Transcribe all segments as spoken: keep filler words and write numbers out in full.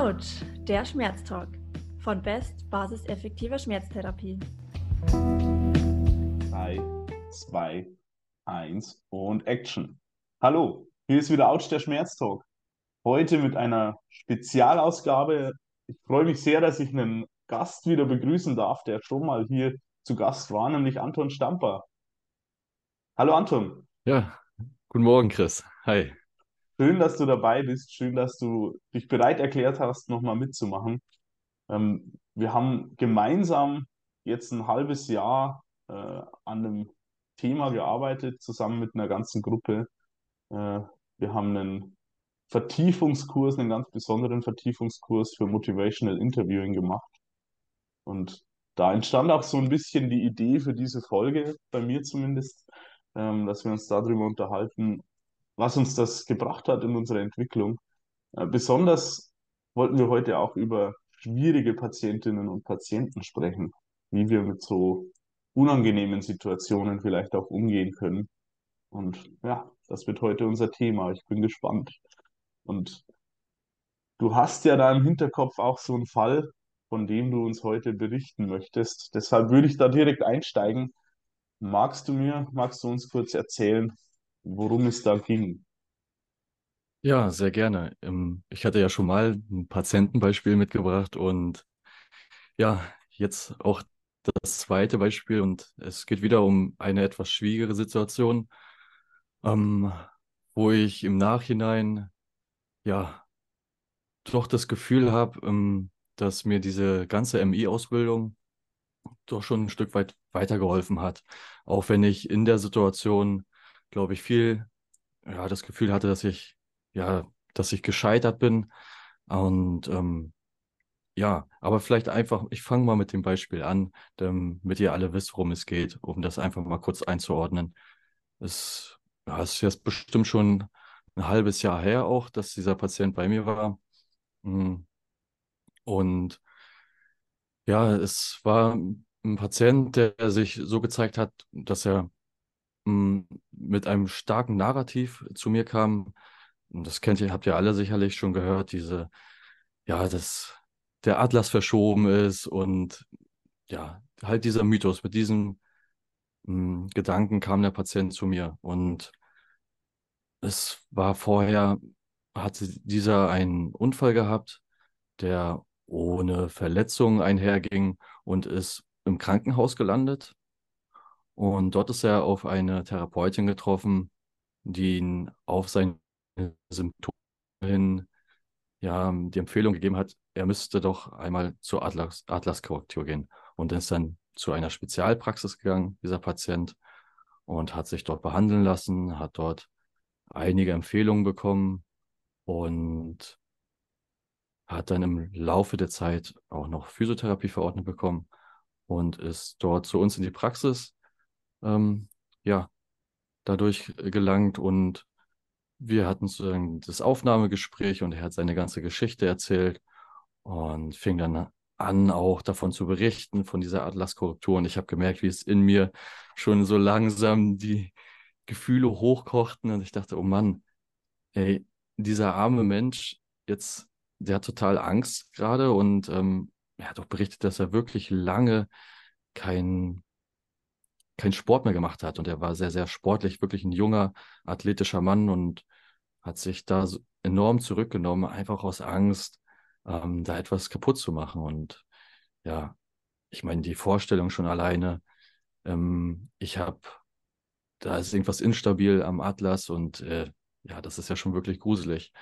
Autsch, der Schmerztalk von Best Basis effektiver Schmerztherapie. drei, zwei, eins und Action. Hallo, hier ist wieder Autsch, der Schmerztalk. Heute mit einer Spezialausgabe. Ich freue mich sehr, dass ich einen Gast wieder begrüßen darf, der schon mal hier zu Gast war, nämlich Anton Stamper. Hallo Anton, Ja, guten Morgen, Chris. Hi. schön, dass du dabei bist, schön, dass du dich bereit erklärt hast, nochmal mitzumachen. Ähm, wir haben gemeinsam jetzt ein halbes Jahr äh, an einem Thema gearbeitet, zusammen mit einer ganzen Gruppe. Äh, Wir haben einen Vertiefungskurs, einen ganz besonderen Vertiefungskurs für Motivational Interviewing gemacht. Und da entstand auch so ein bisschen die Idee für diese Folge, bei mir zumindest, ähm, dass wir uns darüber unterhalten, was uns das gebracht hat in unserer Entwicklung. Äh, besonders wollten wir heute auch über schwierige Patientinnen und Patienten sprechen, wie wir mit so unangenehmen Situationen vielleicht auch umgehen können. Und ja, das wird heute unser Thema. Ich bin gespannt. Und du hast ja da im Hinterkopf auch so einen Fall, von dem du uns heute berichten möchtest. Deshalb würde ich da direkt einsteigen. Magst du mir, magst du uns kurz erzählen, worum es da ging? Ja, sehr gerne. Ähm, Ich hatte ja schon mal ein Patientenbeispiel mitgebracht und ja, jetzt auch das zweite Beispiel und es geht wieder um eine etwas schwierigere Situation, ähm, wo ich im Nachhinein ja doch das Gefühl habe, ähm, dass mir diese ganze M I-Ausbildung doch schon ein Stück weit weitergeholfen hat. Auch wenn ich in der Situation, glaube ich, viel ja, das Gefühl hatte, dass ich, ja, dass ich gescheitert bin. Und ähm, ja, aber vielleicht einfach, ich fange mal mit dem Beispiel an, damit ihr alle wisst, worum es geht, um das einfach mal kurz einzuordnen. Es, ja, es ist jetzt bestimmt schon ein halbes Jahr her auch, dass dieser Patient bei mir war. Mm, Und ja, es war ein Patient, der sich so gezeigt hat, dass er mm, mit einem starken Narrativ zu mir kam. Und das kennt ihr, habt ihr alle sicherlich schon gehört, diese, ja, dass der Atlas verschoben ist und ja, halt dieser Mythos. Mit diesem mm, Gedanken kam der Patient zu mir. Und es war vorher, hatte dieser einen Unfall gehabt, der ohne Verletzung einherging und ist im Krankenhaus gelandet. Und dort ist er auf eine Therapeutin getroffen, die ihn auf seine Symptome hin ja die Empfehlung gegeben hat, er müsste doch einmal zur Atlas, Atlas-Korrektur gehen. Und ist dann zu einer Spezialpraxis gegangen, dieser Patient, und hat sich dort behandeln lassen, hat dort einige Empfehlungen bekommen und hat dann im Laufe der Zeit auch noch Physiotherapie verordnet bekommen und ist dort zu uns in die Praxis, ähm, ja, dadurch gelangt und wir hatten so das Aufnahmegespräch und er hat seine ganze Geschichte erzählt und fing dann an, auch davon zu berichten, von dieser Atlaskorrektur. Und ich habe gemerkt, wie es in mir schon so langsam die Gefühle hochkochten. Und ich dachte, oh Mann, ey, dieser arme Mensch, jetzt, der hat total Angst gerade und ähm, er hat auch berichtet, dass er wirklich lange kein, kein Sport mehr gemacht hat. Und er war sehr, sehr sportlich, wirklich ein junger, athletischer Mann und hat sich da so enorm zurückgenommen, einfach aus Angst, ähm, da etwas kaputt zu machen. Und ja, ich meine, die Vorstellung schon alleine, ähm, ich habe, da ist irgendwas instabil am Atlas und äh, ja, das ist ja schon wirklich gruselig.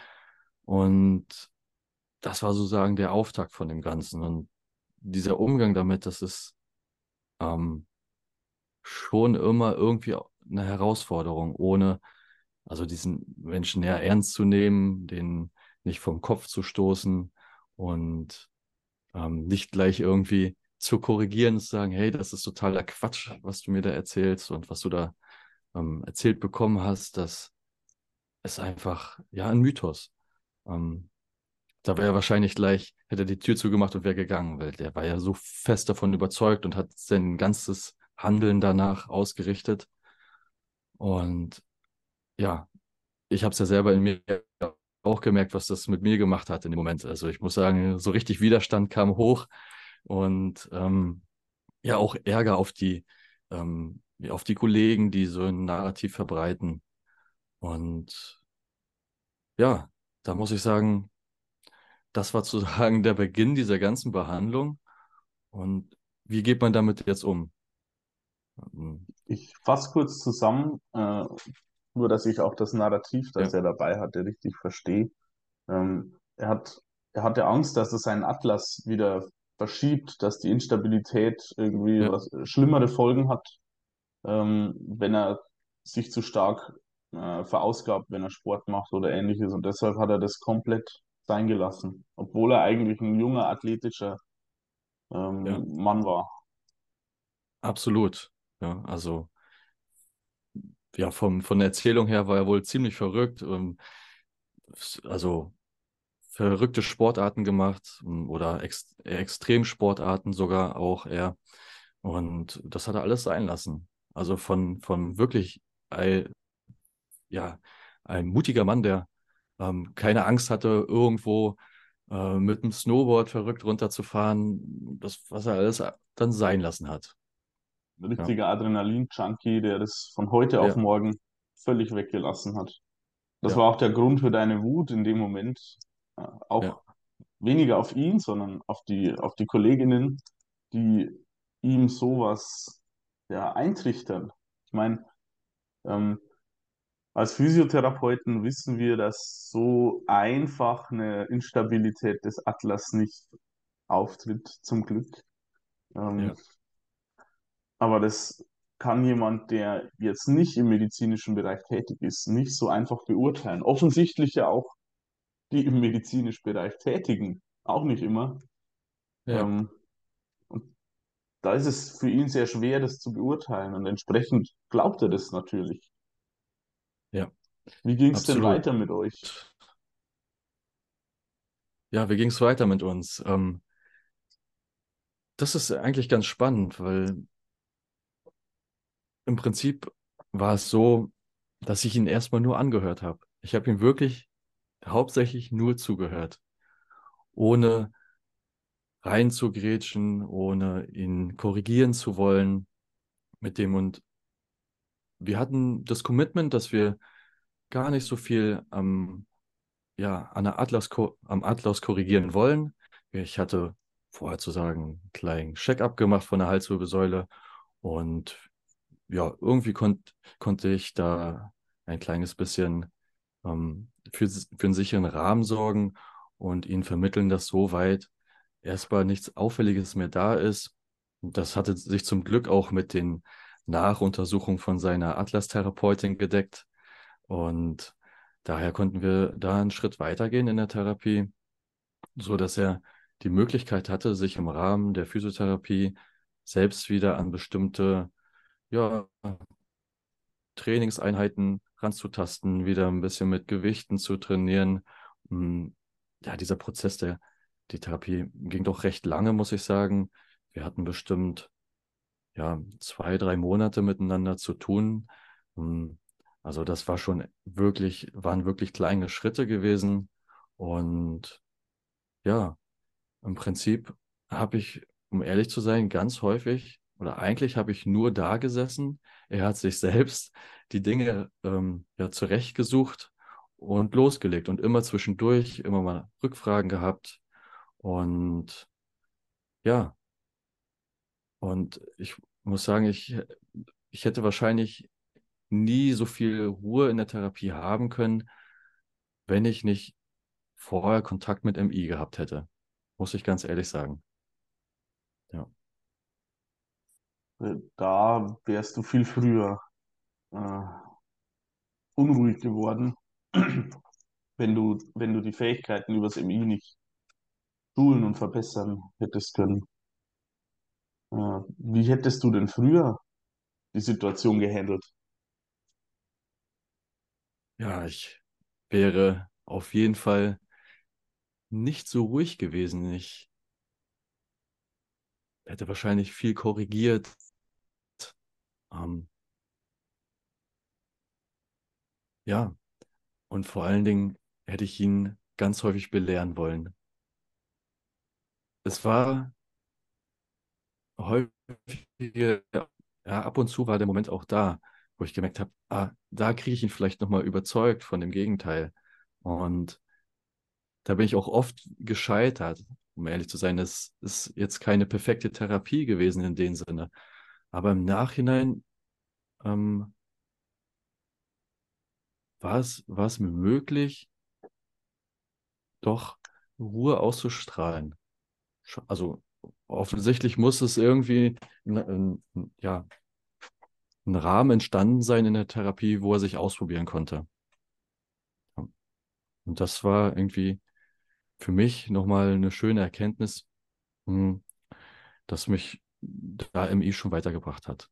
Und das war sozusagen der Auftakt von dem Ganzen. Und dieser Umgang damit, das ist ähm, schon immer irgendwie eine Herausforderung, ohne also diesen Menschen eher ernst zu nehmen, den nicht vom Kopf zu stoßen und ähm, nicht gleich irgendwie zu korrigieren und zu sagen, hey, das ist totaler Quatsch, was du mir da erzählst und was du da ähm, erzählt bekommen hast, das ist einfach, ja, ein Mythos. Ähm, Da wäre er wahrscheinlich gleich, hätte er die Tür zugemacht und wäre gegangen, weil der war ja so fest davon überzeugt und hat sein ganzes Handeln danach ausgerichtet. Und ja, ich habe es ja selber in mir auch gemerkt, was das mit mir gemacht hat in dem Moment. Also ich muss sagen, so richtig Widerstand kam hoch und ähm, ja auch Ärger auf die, ähm, ja, auf die Kollegen, die so ein Narrativ verbreiten. Und ja, da muss ich sagen, das war sozusagen der Beginn dieser ganzen Behandlung. Und wie geht man damit jetzt um? Ähm, Ich fasse kurz zusammen, äh, nur dass ich auch das Narrativ, das Ja, er dabei hatte, richtig verstehe. Ähm, er hat, er hatte Angst, dass es seinen Atlas wieder verschiebt, dass die Instabilität irgendwie ja, was schlimmere Folgen hat, ähm, wenn er sich zu stark äh, verausgabt, wenn er Sport macht oder ähnliches. Und deshalb hat er das komplett sein gelassen, obwohl er eigentlich ein junger, athletischer ja, ähm, Mann war. absolut. Ja, also ja, vom, von der Erzählung her war er wohl ziemlich verrückt. Ähm, also verrückte Sportarten gemacht ähm, oder ex Extremsportarten sogar auch eher. Und das hat er alles sein lassen. Also von, von wirklich ein, ja, ein mutiger Mann, der ähm, keine Angst hatte, irgendwo äh, mit dem Snowboard verrückt runterzufahren, das, was er alles dann sein lassen hat. Ein Ja, richtiger Adrenalin-Junkie, der das von heute auf ja, morgen völlig weggelassen hat. Das ja, war auch der Grund für deine Wut in dem Moment. Äh, ja, auch weniger auf ihn, sondern auf die, auf die Kolleginnen, die ihm sowas ja, eintrichtern. Ich meine, ähm, als Physiotherapeuten wissen wir, dass so einfach eine Instabilität des Atlas nicht auftritt, zum Glück. Ähm, ja, aber das kann jemand, der jetzt nicht im medizinischen Bereich tätig ist, nicht so einfach beurteilen. Offensichtlich ja auch die im medizinischen Bereich tätigen, auch nicht immer. ja, Ähm, und da ist es für ihn sehr schwer, das zu beurteilen und entsprechend glaubt er das natürlich. ja, Wie ging es denn absolut. weiter mit euch? Ja, wie ging es weiter mit uns? Ähm, das ist eigentlich ganz spannend, weil im Prinzip war es so, dass ich ihn erstmal nur angehört habe. Ich habe ihm wirklich hauptsächlich nur zugehört, ohne reinzugrätschen, ohne ihn korrigieren zu wollen mit dem. Und wir hatten das Commitment, dass wir gar nicht so viel am, ja, an der Atlas, am Atlas korrigieren wollen. Ich hatte vorher zu sagen einen kleinen Check-up gemacht von der Halswirbelsäule und ja, irgendwie konnt, konnte ich da ein kleines bisschen ähm, für, für einen sicheren Rahmen sorgen und ihnen vermitteln, dass soweit erstmal nichts Auffälliges mehr da ist. Und das hatte sich zum Glück auch mit den Nachuntersuchungen von seiner Atlas-Therapeutin gedeckt. Und daher konnten wir da einen Schritt weitergehen in der Therapie, so dass er die Möglichkeit hatte, sich im Rahmen der Physiotherapie selbst wieder an bestimmte, ja, Trainingseinheiten ranzutasten, wieder ein bisschen mit Gewichten zu trainieren. Mm, Ja, dieser Prozess der die Therapie ging doch recht lange, muss ich sagen. Wir hatten bestimmt ja zwei, drei Monate miteinander zu tun. Mm, Also das war schon wirklich, waren wirklich kleine Schritte gewesen. Und ja, im Prinzip habe ich, um ehrlich zu sein, ganz häufig oder eigentlich habe ich nur da gesessen. Er hat sich selbst die Dinge ähm, ja, zurechtgesucht und losgelegt und immer zwischendurch immer mal Rückfragen gehabt. Und ja, und ich muss sagen, ich, ich hätte wahrscheinlich nie so viel Ruhe in der Therapie haben können, wenn ich nicht vorher Kontakt mit M I gehabt hätte. Muss ich ganz ehrlich sagen. Ja. Äh, Da wärst du viel früher äh, unruhig geworden, wenn du, wenn du die Fähigkeiten übers M I nicht schulen und verbessern hättest können. Äh, wie hättest du denn früher die Situation gehandelt? Ja, ich wäre auf jeden Fall nicht so ruhig gewesen. Ich hätte wahrscheinlich viel korrigiert. Ähm, ja, und vor allen Dingen hätte ich ihn ganz häufig belehren wollen. Es war häufig, ja, ab und zu war der Moment auch da, wo ich gemerkt habe, ah, da kriege ich ihn vielleicht nochmal überzeugt von dem Gegenteil. Und da bin ich auch oft gescheitert, um ehrlich zu sein. Es ist jetzt keine perfekte Therapie gewesen in dem Sinne. Aber im Nachhinein ähm, war es, war es mir möglich, doch Ruhe auszustrahlen. Sch- Also offensichtlich muss es irgendwie ein, ein, ein- ja, ein Rahmen entstanden sein in der Therapie, wo er sich ausprobieren konnte. Und das war irgendwie für mich nochmal eine schöne Erkenntnis, hm, das mich da M I schon weitergebracht hat.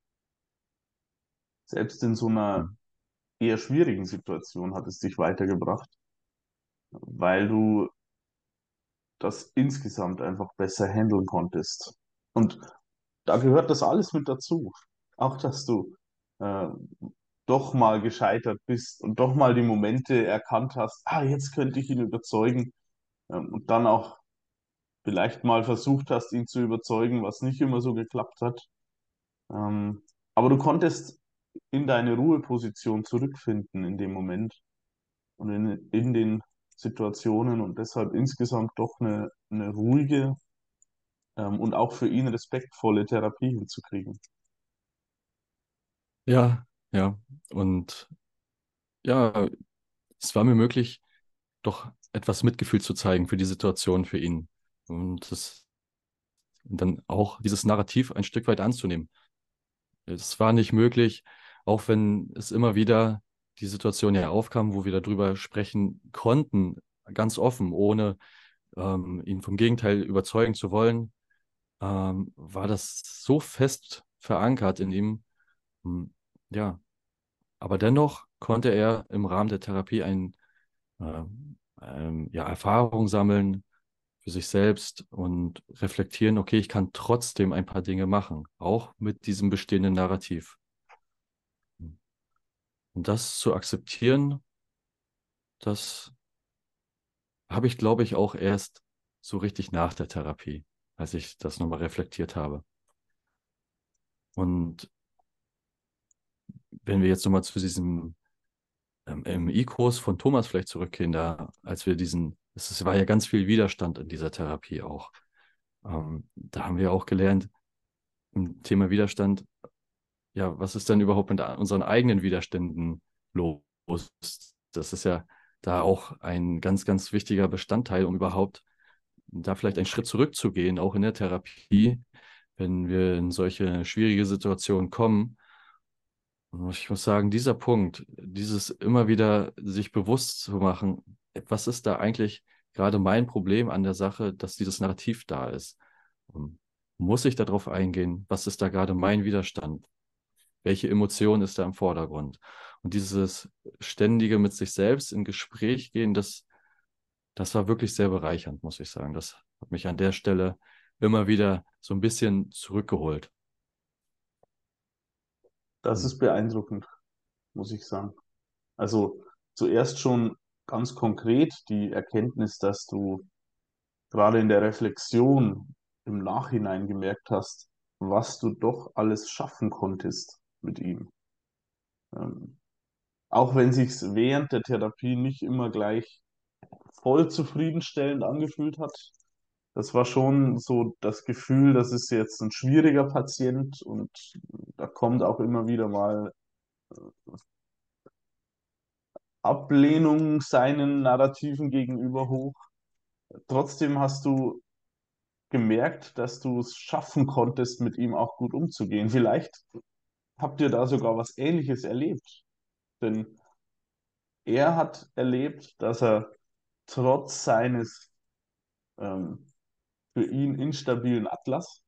Selbst in so einer Hm. eher schwierigen Situation hat es dich weitergebracht, weil du das insgesamt einfach besser handeln konntest. Und da gehört das alles mit dazu. Auch, dass du äh, doch mal gescheitert bist und doch mal die Momente erkannt hast, ah, jetzt könnte ich ihn überzeugen. Ähm, und dann auch vielleicht mal versucht hast, ihn zu überzeugen, was nicht immer so geklappt hat. Ähm, aber du konntest in deine Ruheposition zurückfinden in dem Moment und in, in den Situationen und deshalb insgesamt doch eine, eine ruhige ähm, und auch für ihn respektvolle Therapie hinzukriegen. Ja, ja. Und ja, es war mir möglich, doch etwas Mitgefühl zu zeigen für die Situation für ihn. Und das dann auch dieses Narrativ ein Stück weit anzunehmen. Es war nicht möglich, auch wenn es immer wieder die Situation ja aufkam, wo wir darüber sprechen konnten, ganz offen, ohne ähm, ihn vom Gegenteil überzeugen zu wollen, ähm, war das so fest verankert in ihm. Hm, ja, aber dennoch konnte er im Rahmen der Therapie ein, äh, ähm, ja, Erfahrung sammeln für sich selbst und reflektieren, okay, ich kann trotzdem ein paar Dinge machen, auch mit diesem bestehenden Narrativ. Und das zu akzeptieren, das habe ich, glaube ich, auch erst so richtig nach der Therapie, als ich das nochmal reflektiert habe. Und wenn wir jetzt nochmal zu diesem ähm, M I-Kurs von Thomas vielleicht zurückgehen, da, als wir diesen, es es war ja ganz viel Widerstand in dieser Therapie auch. Ähm, da haben wir auch gelernt, im Thema Widerstand, ja, was ist denn überhaupt mit unseren eigenen Widerständen los? Das ist ja da auch ein ganz, ganz wichtiger Bestandteil, um überhaupt da vielleicht einen Schritt zurückzugehen, auch in der Therapie, wenn wir in solche schwierige Situationen kommen. Und ich muss sagen, dieser Punkt, dieses immer wieder sich bewusst zu machen, was ist da eigentlich gerade mein Problem an der Sache, dass dieses Narrativ da ist? Und muss ich darauf eingehen? Was ist da gerade mein Widerstand? Welche Emotion ist da im Vordergrund? Und dieses ständige mit sich selbst in Gespräch gehen, das, das war wirklich sehr bereichernd, muss ich sagen. Das hat mich an der Stelle immer wieder so ein bisschen zurückgeholt. Das Hm. ist beeindruckend, muss ich sagen. Also zuerst schon ganz konkret die Erkenntnis, dass du gerade in der Reflexion im Nachhinein gemerkt hast, was du doch alles schaffen konntest mit ihm. Ähm, auch wenn sich's während der Therapie nicht immer gleich voll zufriedenstellend angefühlt hat. Das war schon so das Gefühl, das ist jetzt ein schwieriger Patient und da kommt auch immer wieder mal Ablehnung seinen Narrativen gegenüber hoch. Trotzdem hast du gemerkt, dass du es schaffen konntest, mit ihm auch gut umzugehen. Vielleicht habt ihr da sogar was Ähnliches erlebt. Denn er hat erlebt, dass er trotz seines ähm, für ihn instabilen Atlas,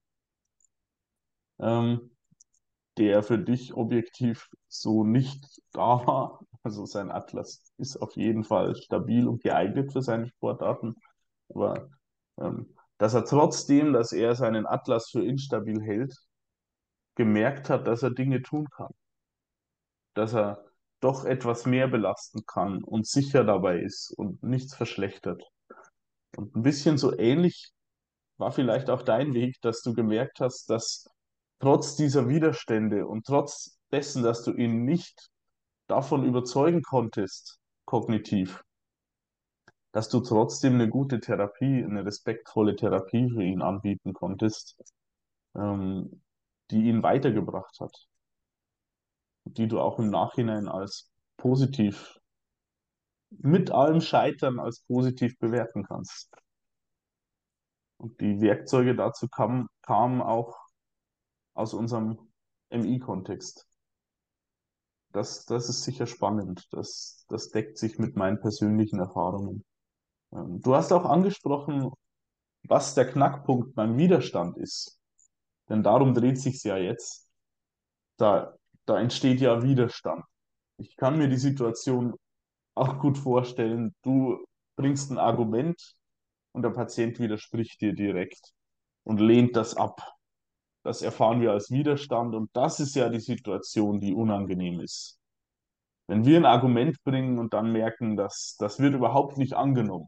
ähm, der für dich objektiv so nicht da war, also sein Atlas ist auf jeden Fall stabil und geeignet für seine Sportarten, aber ähm, dass er trotzdem, dass er seinen Atlas für instabil hält, gemerkt hat, dass er Dinge tun kann, dass er doch etwas mehr belasten kann und sicher dabei ist und nichts verschlechtert. Und ein bisschen so ähnlich war vielleicht auch dein Weg, dass du gemerkt hast, dass trotz dieser Widerstände und trotz dessen, dass du ihn nicht davon überzeugen konntest, kognitiv, dass du trotzdem eine gute Therapie, eine respektvolle Therapie für ihn anbieten konntest, ähm, die ihn weitergebracht hat, die du auch im Nachhinein als positiv, mit allem Scheitern als positiv bewerten kannst. Und die Werkzeuge dazu kamen, kamen auch aus unserem M I-Kontext. Das, das ist sicher spannend. Das, das deckt sich mit meinen persönlichen Erfahrungen. Ähm, Du hast auch angesprochen, was der Knackpunkt beim Widerstand ist. Denn darum dreht sich ja jetzt. Da, da entsteht ja Widerstand. Ich kann mir die Situation auch gut vorstellen. Du bringst ein Argument und der Patient widerspricht dir direkt und lehnt das ab. Das erfahren wir als Widerstand und das ist ja die Situation, die unangenehm ist. Wenn wir ein Argument bringen und dann merken, dass das wird überhaupt nicht angenommen.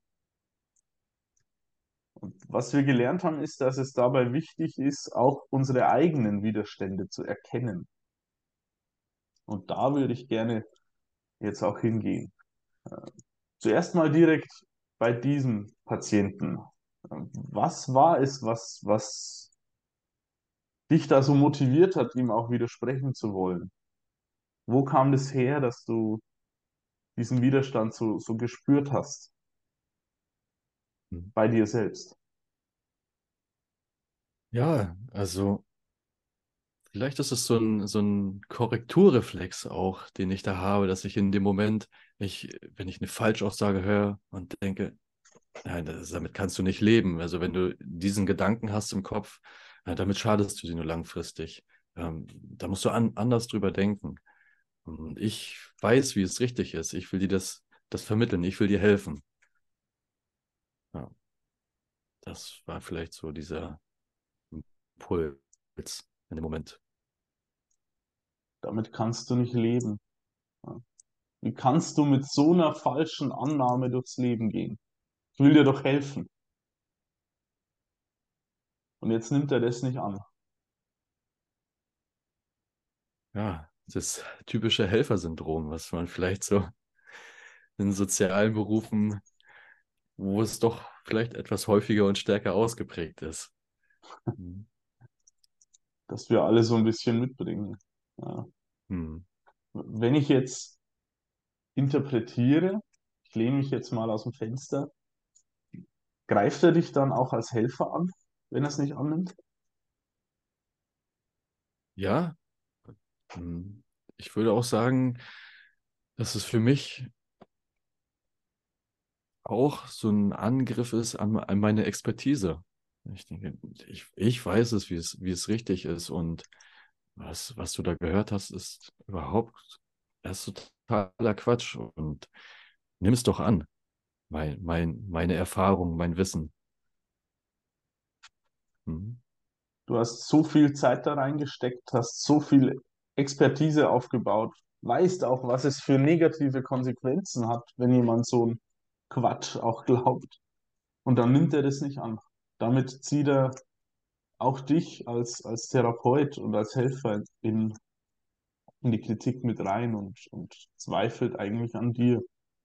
Und was wir gelernt haben, ist, dass es dabei wichtig ist, auch unsere eigenen Widerstände zu erkennen. Und da würde ich gerne jetzt auch hingehen. Zuerst mal direkt bei diesem Patienten. Was war es, was, was dich da so motiviert hat, ihm auch widersprechen zu wollen? Wo kam das her, dass du diesen Widerstand so, so gespürt hast Mhm. bei dir selbst? Ja, also vielleicht ist es so ein, so ein Korrekturreflex auch, den ich da habe, dass ich in dem Moment, ich, wenn ich eine Falschaussage höre und denke, nein, das, damit kannst du nicht leben. Also wenn du diesen Gedanken hast im Kopf, äh, damit schadest du dir nur langfristig. Ähm, da musst du an, anders drüber denken. Und ich weiß, wie es richtig ist. Ich will dir das, das vermitteln. Ich will dir helfen. Ja, das war vielleicht so dieser Impuls in dem Moment. Damit kannst du nicht leben. Ja. Wie kannst du mit so einer falschen Annahme durchs Leben gehen? Ich will dir doch helfen. Und jetzt nimmt er das nicht an. Ja, das typische Helfersyndrom, was man vielleicht so in sozialen Berufen, wo es doch vielleicht etwas häufiger und stärker ausgeprägt ist. Mhm. Dass wir alle so ein bisschen mitbringen. Ja. Hm. Wenn ich jetzt interpretiere, ich lehne mich jetzt mal aus dem Fenster, greift er dich dann auch als Helfer an, wenn er es nicht annimmt? Ja, hm. Ich würde auch sagen, dass es für mich auch so ein Angriff ist an, an meine Expertise. Ich denke, ich, ich weiß es, wie es, wie es richtig ist und was, was du da gehört hast, ist überhaupt, das ist totaler Quatsch und nimm es doch an. Mein, mein, meine Erfahrung, mein Wissen. Mhm. Du hast so viel Zeit da reingesteckt, hast so viel Expertise aufgebaut, weißt auch, was es für negative Konsequenzen hat, wenn jemand so einen Quatsch auch glaubt. Und dann nimmt er das nicht an. Damit zieht er auch dich als, als Therapeut und als Helfer in, in die Kritik mit rein und, und zweifelt eigentlich an dir.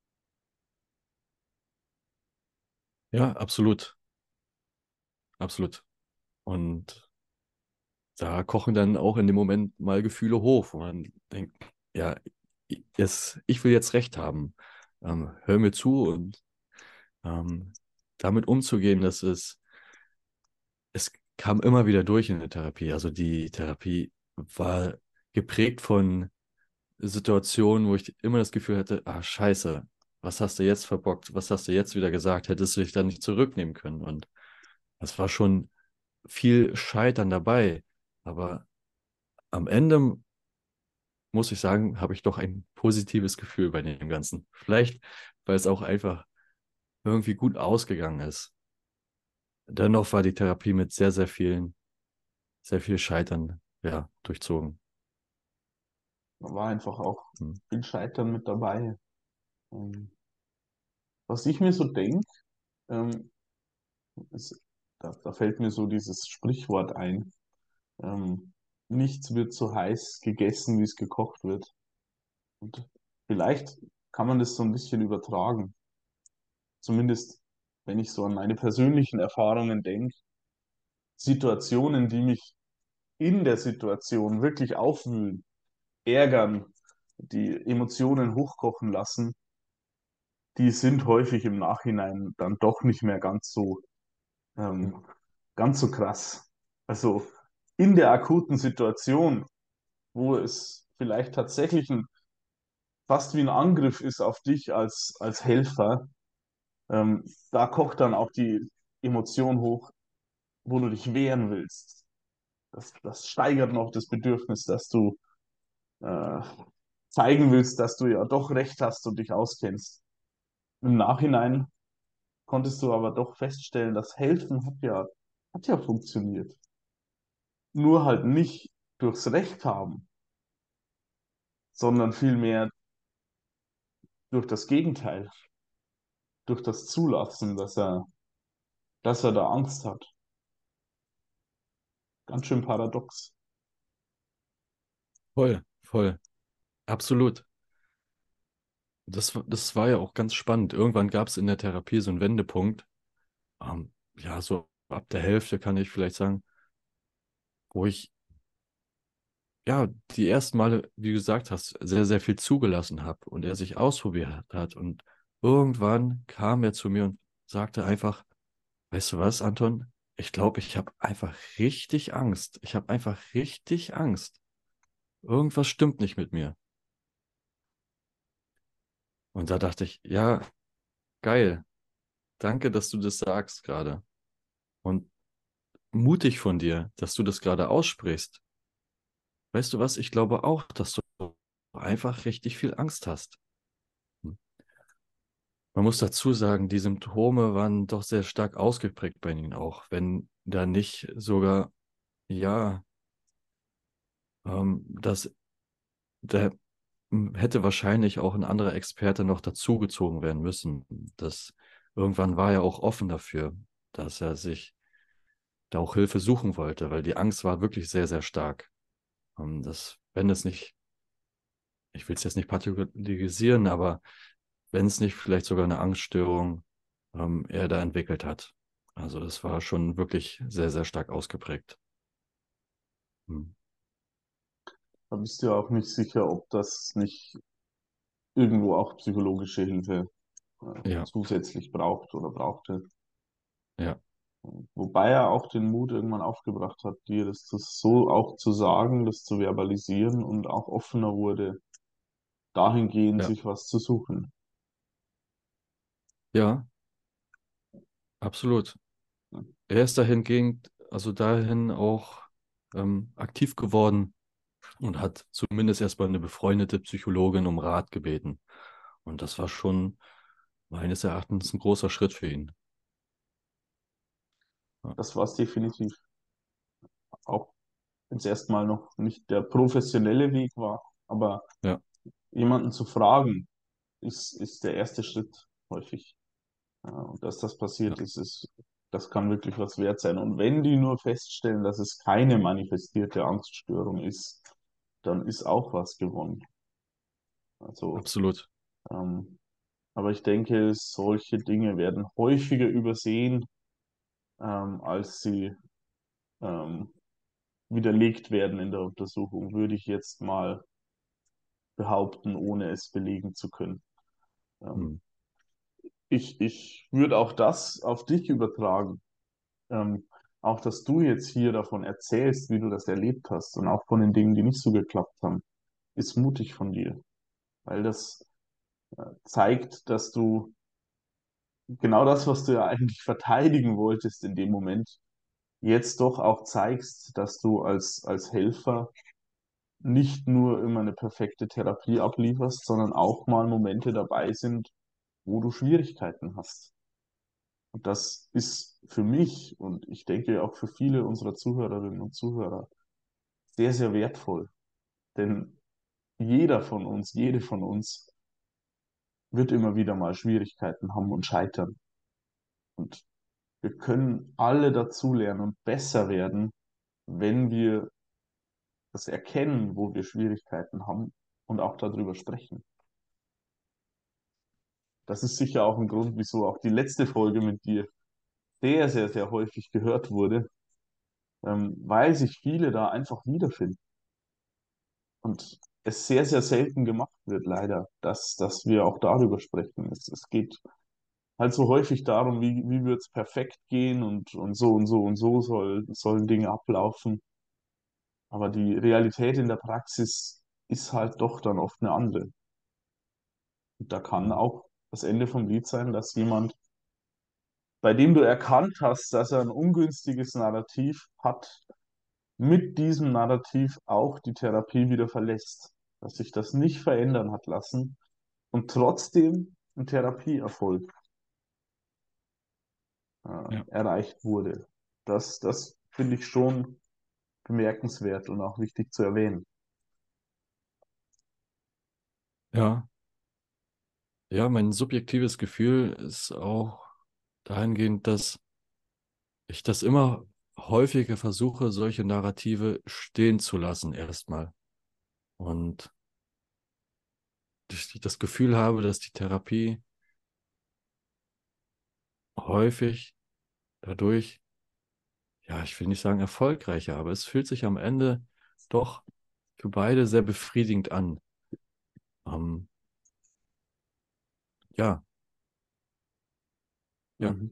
Ja, absolut, absolut. Und da kochen dann auch in dem Moment mal Gefühle hoch, wo man denkt, ja, ich- es, ich will jetzt Recht haben. Ähm, hör mir zu und ähm, damit umzugehen, dass es, es kam immer wieder durch in der Therapie. Also die Therapie war geprägt von Situationen, wo ich immer das Gefühl hatte, ah, scheiße, was hast du jetzt verbockt? Was hast du jetzt wieder gesagt? Hättest du dich dann nicht zurücknehmen können? Und das war schon viel Scheitern dabei. Aber am Ende muss ich sagen, habe ich doch ein positives Gefühl bei dem Ganzen. Vielleicht, weil es auch einfach irgendwie gut ausgegangen ist. Dennoch war die Therapie mit sehr, sehr vielen, sehr viel Scheitern, ja, durchzogen. Da war einfach auch Hm. viel Scheitern mit dabei. Ähm, was ich mir so denke, ähm, ist, da, da fällt mir so dieses Sprichwort ein. Ähm, nichts wird so heiß gegessen, wie es gekocht wird. Und vielleicht kann man das so ein bisschen übertragen. Zumindest, wenn ich so an meine persönlichen Erfahrungen denke, Situationen, die mich in der Situation wirklich aufwühlen, ärgern, die Emotionen hochkochen lassen, die sind häufig im Nachhinein dann doch nicht mehr ganz so, ähm, ganz so krass. Also in der akuten Situation, wo es vielleicht tatsächlich ein, fast wie ein Angriff ist auf dich als, als Helfer, ähm, da kocht dann auch die Emotion hoch, wo du dich wehren willst. Das, das steigert noch das Bedürfnis, dass du äh, zeigen willst, dass du ja doch recht hast und dich auskennst. Im Nachhinein konntest du aber doch feststellen, das Helfen hat ja, hat ja funktioniert. Nur halt nicht durchs Recht haben, sondern vielmehr durch das Gegenteil, durch das Zulassen, dass er, dass er da Angst hat. Ganz schön paradox. Voll, voll, absolut. Das, w- das war ja auch ganz spannend. Irgendwann gab es in der Therapie so einen Wendepunkt. Ähm, ja, so ab der Hälfte kann ich vielleicht sagen, wo ich ja die ersten Male, wie du gesagt hast, sehr, sehr viel zugelassen habe und er sich ausprobiert hat. Und irgendwann kam er zu mir und sagte einfach, weißt du was, Anton? Ich glaube, ich habe einfach richtig Angst. Ich habe einfach richtig Angst. Irgendwas stimmt nicht mit mir. Und da dachte ich, ja, geil. Danke, dass du das sagst gerade. Und mutig von dir, dass du das gerade aussprichst. Weißt du was? Ich glaube auch, dass du einfach richtig viel Angst hast. Hm. Man muss dazu sagen, die Symptome waren doch sehr stark ausgeprägt bei ihnen auch, wenn da nicht sogar, ja, ähm, das, da hm, hätte wahrscheinlich auch ein anderer Experte noch dazugezogen werden müssen. Das irgendwann war er auch offen dafür, dass er sich da auch Hilfe suchen wollte, weil die Angst war wirklich sehr, sehr stark. Ähm, das, wenn es nicht, ich will es jetzt nicht pathologisieren, aber wenn es nicht vielleicht sogar eine Angststörung ähm, er da entwickelt hat. Also das war schon wirklich sehr, sehr stark ausgeprägt. Hm. Da bist du ja auch nicht sicher, ob das nicht irgendwo auch psychologische Hilfe äh, Ja, zusätzlich braucht oder brauchte. ja, Wobei er auch den Mut irgendwann aufgebracht hat, dir das zu, so auch zu sagen, das zu verbalisieren und auch offener wurde, dahingehend ja, sich was zu suchen. ja, absolut. Er ist dahingehend, also dahin auch ähm, aktiv geworden und hat zumindest erstmal eine befreundete Psychologin um Rat gebeten. Und das war schon meines Erachtens ein großer Schritt für ihn. Ja, Das war es definitiv. Auch wenn es erstmal noch nicht der professionelle Weg war, aber ja, jemanden zu fragen, ist, ist der erste Schritt häufig. Ja, und dass das ja, passiert ist, ist, das kann wirklich was wert sein. Und wenn die nur feststellen, dass es keine manifestierte Angststörung ist, dann ist auch was gewonnen. Also, absolut. ähm, aber ich denke, solche Dinge werden häufiger übersehen, ähm, als sie ähm, widerlegt werden in der Untersuchung, würde ich jetzt mal behaupten, ohne es belegen zu können. Ähm, Hm. ich, ich würde auch das auf dich übertragen. Ähm, auch, dass du jetzt hier davon erzählst, wie du das erlebt hast und auch von den Dingen, die nicht so geklappt haben, ist mutig von dir, weil das äh, zeigt, dass du genau das, was du ja eigentlich verteidigen wolltest in dem Moment, jetzt doch auch zeigst, dass du als, als Helfer nicht nur immer eine perfekte Therapie ablieferst, sondern auch mal Momente dabei sind, wo du Schwierigkeiten hast. Und das ist für mich und ich denke auch für viele unserer Zuhörerinnen und Zuhörer sehr, sehr wertvoll. Denn jeder von uns, jede von uns wird immer wieder mal Schwierigkeiten haben und scheitern. Und wir können alle dazulernen und besser werden, wenn wir das erkennen, wo wir Schwierigkeiten haben und auch darüber sprechen. Das ist sicher auch ein Grund, wieso auch die letzte Folge mit dir sehr, sehr, sehr häufig gehört wurde, ähm, weil sich viele da einfach wiederfinden. Und es sehr, sehr selten gemacht wird, leider, dass, dass wir auch darüber sprechen. Es, es geht halt so häufig darum, wie, wie wird es perfekt gehen und, und so und so und so soll, sollen Dinge ablaufen. Aber die Realität in der Praxis ist halt doch dann oft eine andere. Und da kann Mhm. auch das Ende vom Lied sein, dass jemand, bei dem du erkannt hast, dass er ein ungünstiges Narrativ hat, mit diesem Narrativ auch die Therapie wieder verlässt. Dass sich das nicht verändern hat lassen und trotzdem ein Therapieerfolg äh, Ja. erreicht wurde. Das, das finde ich schon bemerkenswert und auch wichtig zu erwähnen. Ja, ja, mein subjektives Gefühl ist auch dahingehend, dass ich das immer häufiger versuche, solche Narrative stehen zu lassen erstmal. Und ich das Gefühl habe, dass die Therapie häufig dadurch, ja, ich will nicht sagen erfolgreicher, aber es fühlt sich am Ende doch für beide sehr befriedigend an. Ähm, ja, ja, Mhm.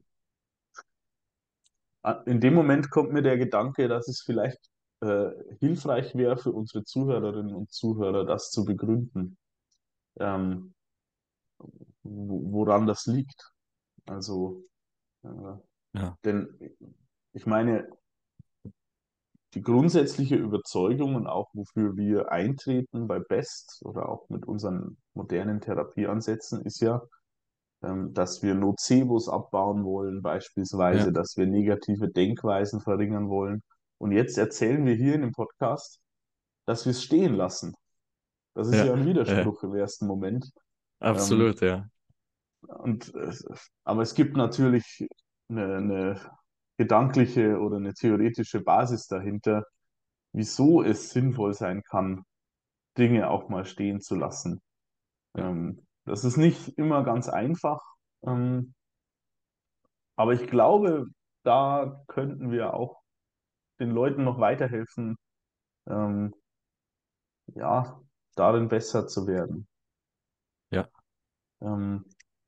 Ah, in dem Moment kommt mir der Gedanke, dass es vielleicht äh, hilfreich wäre für unsere Zuhörerinnen und Zuhörer, das zu begründen, ähm, wo- woran das liegt. Also, äh, ja, denn ich meine, die grundsätzliche Überzeugung und auch wofür wir eintreten bei Best oder auch mit unseren modernen Therapieansätzen ist ja, ähm, dass wir Nocebos abbauen wollen, ja, beispielsweise, dass wir negative Denkweisen verringern wollen. Und jetzt erzählen wir hier in dem Podcast, dass wir es stehen lassen. Das ist ja, ja ein ja, Widerspruch im ersten Moment. Ähm, absolut, ja, und, äh, aber es gibt natürlich eine, eine gedankliche oder eine theoretische Basis dahinter, wieso es sinnvoll sein kann, Dinge auch mal stehen zu lassen. ja, Ähm, das ist nicht immer ganz einfach, ähm, aber ich glaube, da könnten wir auch den Leuten noch weiterhelfen, ähm, ja, darin besser zu werden. ja, Ähm,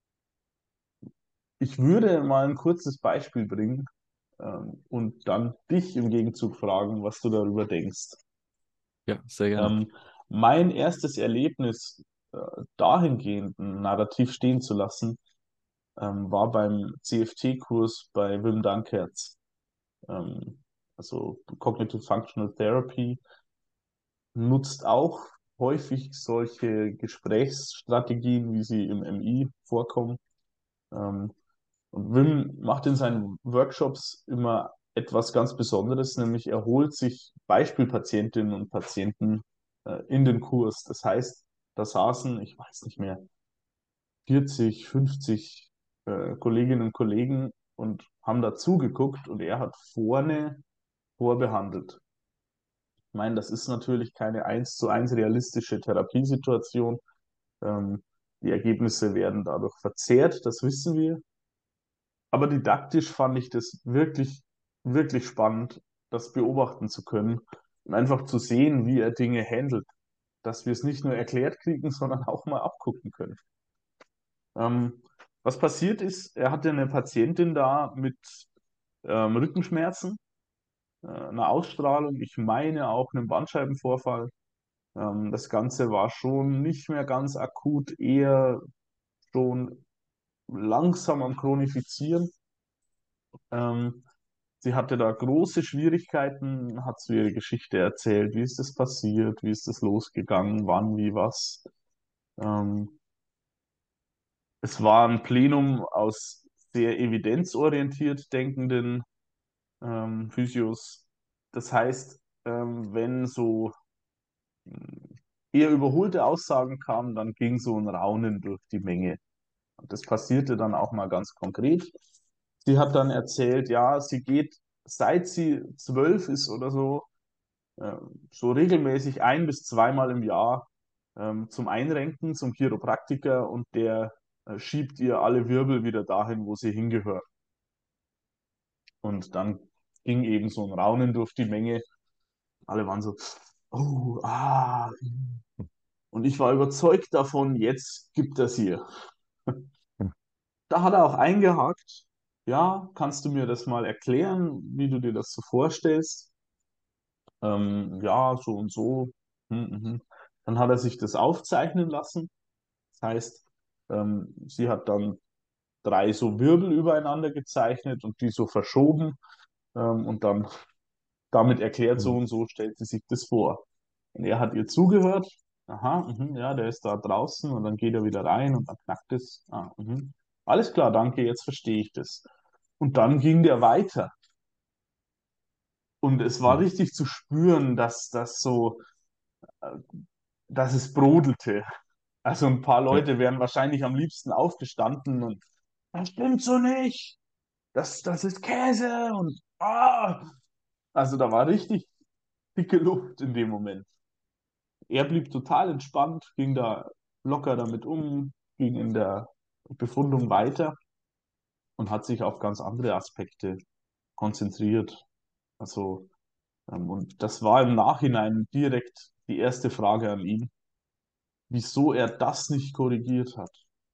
ich würde mal ein kurzes Beispiel bringen, ähm, und dann dich im Gegenzug fragen, was du darüber denkst. ja, sehr gerne. Ähm, mein erstes Erlebnis, äh, dahingehend ein Narrativ stehen zu lassen, ähm, war beim C F T-Kurs bei Wim Dankerts, ähm, also Cognitive Functional Therapy, nutzt auch häufig solche Gesprächsstrategien, wie sie im M I vorkommen. Ähm, und Wim macht in seinen Workshops immer etwas ganz Besonderes, nämlich er holt sich Beispielpatientinnen und Patienten äh, in den Kurs. Das heißt, da saßen, ich weiß nicht mehr, vierzig, fünfzig äh, Kolleginnen und Kollegen und haben da zugeguckt und er hat vorne vorbehandelt. Ich meine, das ist natürlich keine eins zu eins realistische Therapiesituation. Ähm, die Ergebnisse werden dadurch verzerrt, das wissen wir. Aber didaktisch fand ich das wirklich, wirklich spannend, das beobachten zu können und einfach zu sehen, wie er Dinge handelt, dass wir es nicht nur erklärt kriegen, sondern auch mal abgucken können. Ähm, was passiert ist, er hatte eine Patientin da mit ähm, Rückenschmerzen, äh, einer Ausstrahlung, ich meine auch einem Bandscheibenvorfall. Ähm, das Ganze war schon nicht mehr ganz akut, eher schon langsam am Chronifizieren. Ähm, sie hatte da große Schwierigkeiten, hat so ihre Geschichte erzählt, wie ist das passiert, wie ist das losgegangen, wann, wie, was. Ähm, es war ein Plenum aus sehr evidenzorientiert denkenden ähm, Physios. Das heißt, ähm, wenn so eher überholte Aussagen kamen, dann ging so ein Raunen durch die Menge. Und das passierte dann auch mal ganz konkret. Sie hat dann erzählt, ja, sie geht, seit sie zwölf ist oder so, äh, so regelmäßig ein bis zweimal im Jahr ähm, zum Einrenken, zum Chiropraktiker, und der äh, schiebt ihr alle Wirbel wieder dahin, wo sie hingehören. Und dann ging eben so ein Raunen durch die Menge. Alle waren so, oh, ah. Und ich war überzeugt davon, jetzt gibt er es hier. Da hat er auch eingehakt. Ja, kannst du mir das mal erklären, wie du dir das so vorstellst? Ähm, ja, so und so. Hm, mhm. Dann hat er sich das aufzeichnen lassen. Das heißt, ähm, sie hat dann drei so Wirbel übereinander gezeichnet und die so verschoben, ähm, und dann damit erklärt, so Mhm. und so stellt sie sich das vor. Und er hat ihr zugehört. Aha, mhm, ja, der ist da draußen, und dann geht er wieder rein und dann knackt es. Ah, mhm. Alles klar, danke, jetzt verstehe ich das. Und dann ging der weiter. Und es war Mhm. richtig zu spüren, dass das so, äh, dass es brodelte. Also ein paar Ja. Leute wären wahrscheinlich am liebsten aufgestanden und das stimmt so nicht. Das, das ist Käse und ah. Also da war richtig dicke Luft in dem Moment. Er blieb total entspannt, ging da locker damit um, ging in der Befundung weiter und hat sich auf ganz andere Aspekte konzentriert. Also, ähm, und das war im Nachhinein direkt die erste Frage an ihn, wieso er das nicht korrigiert hat.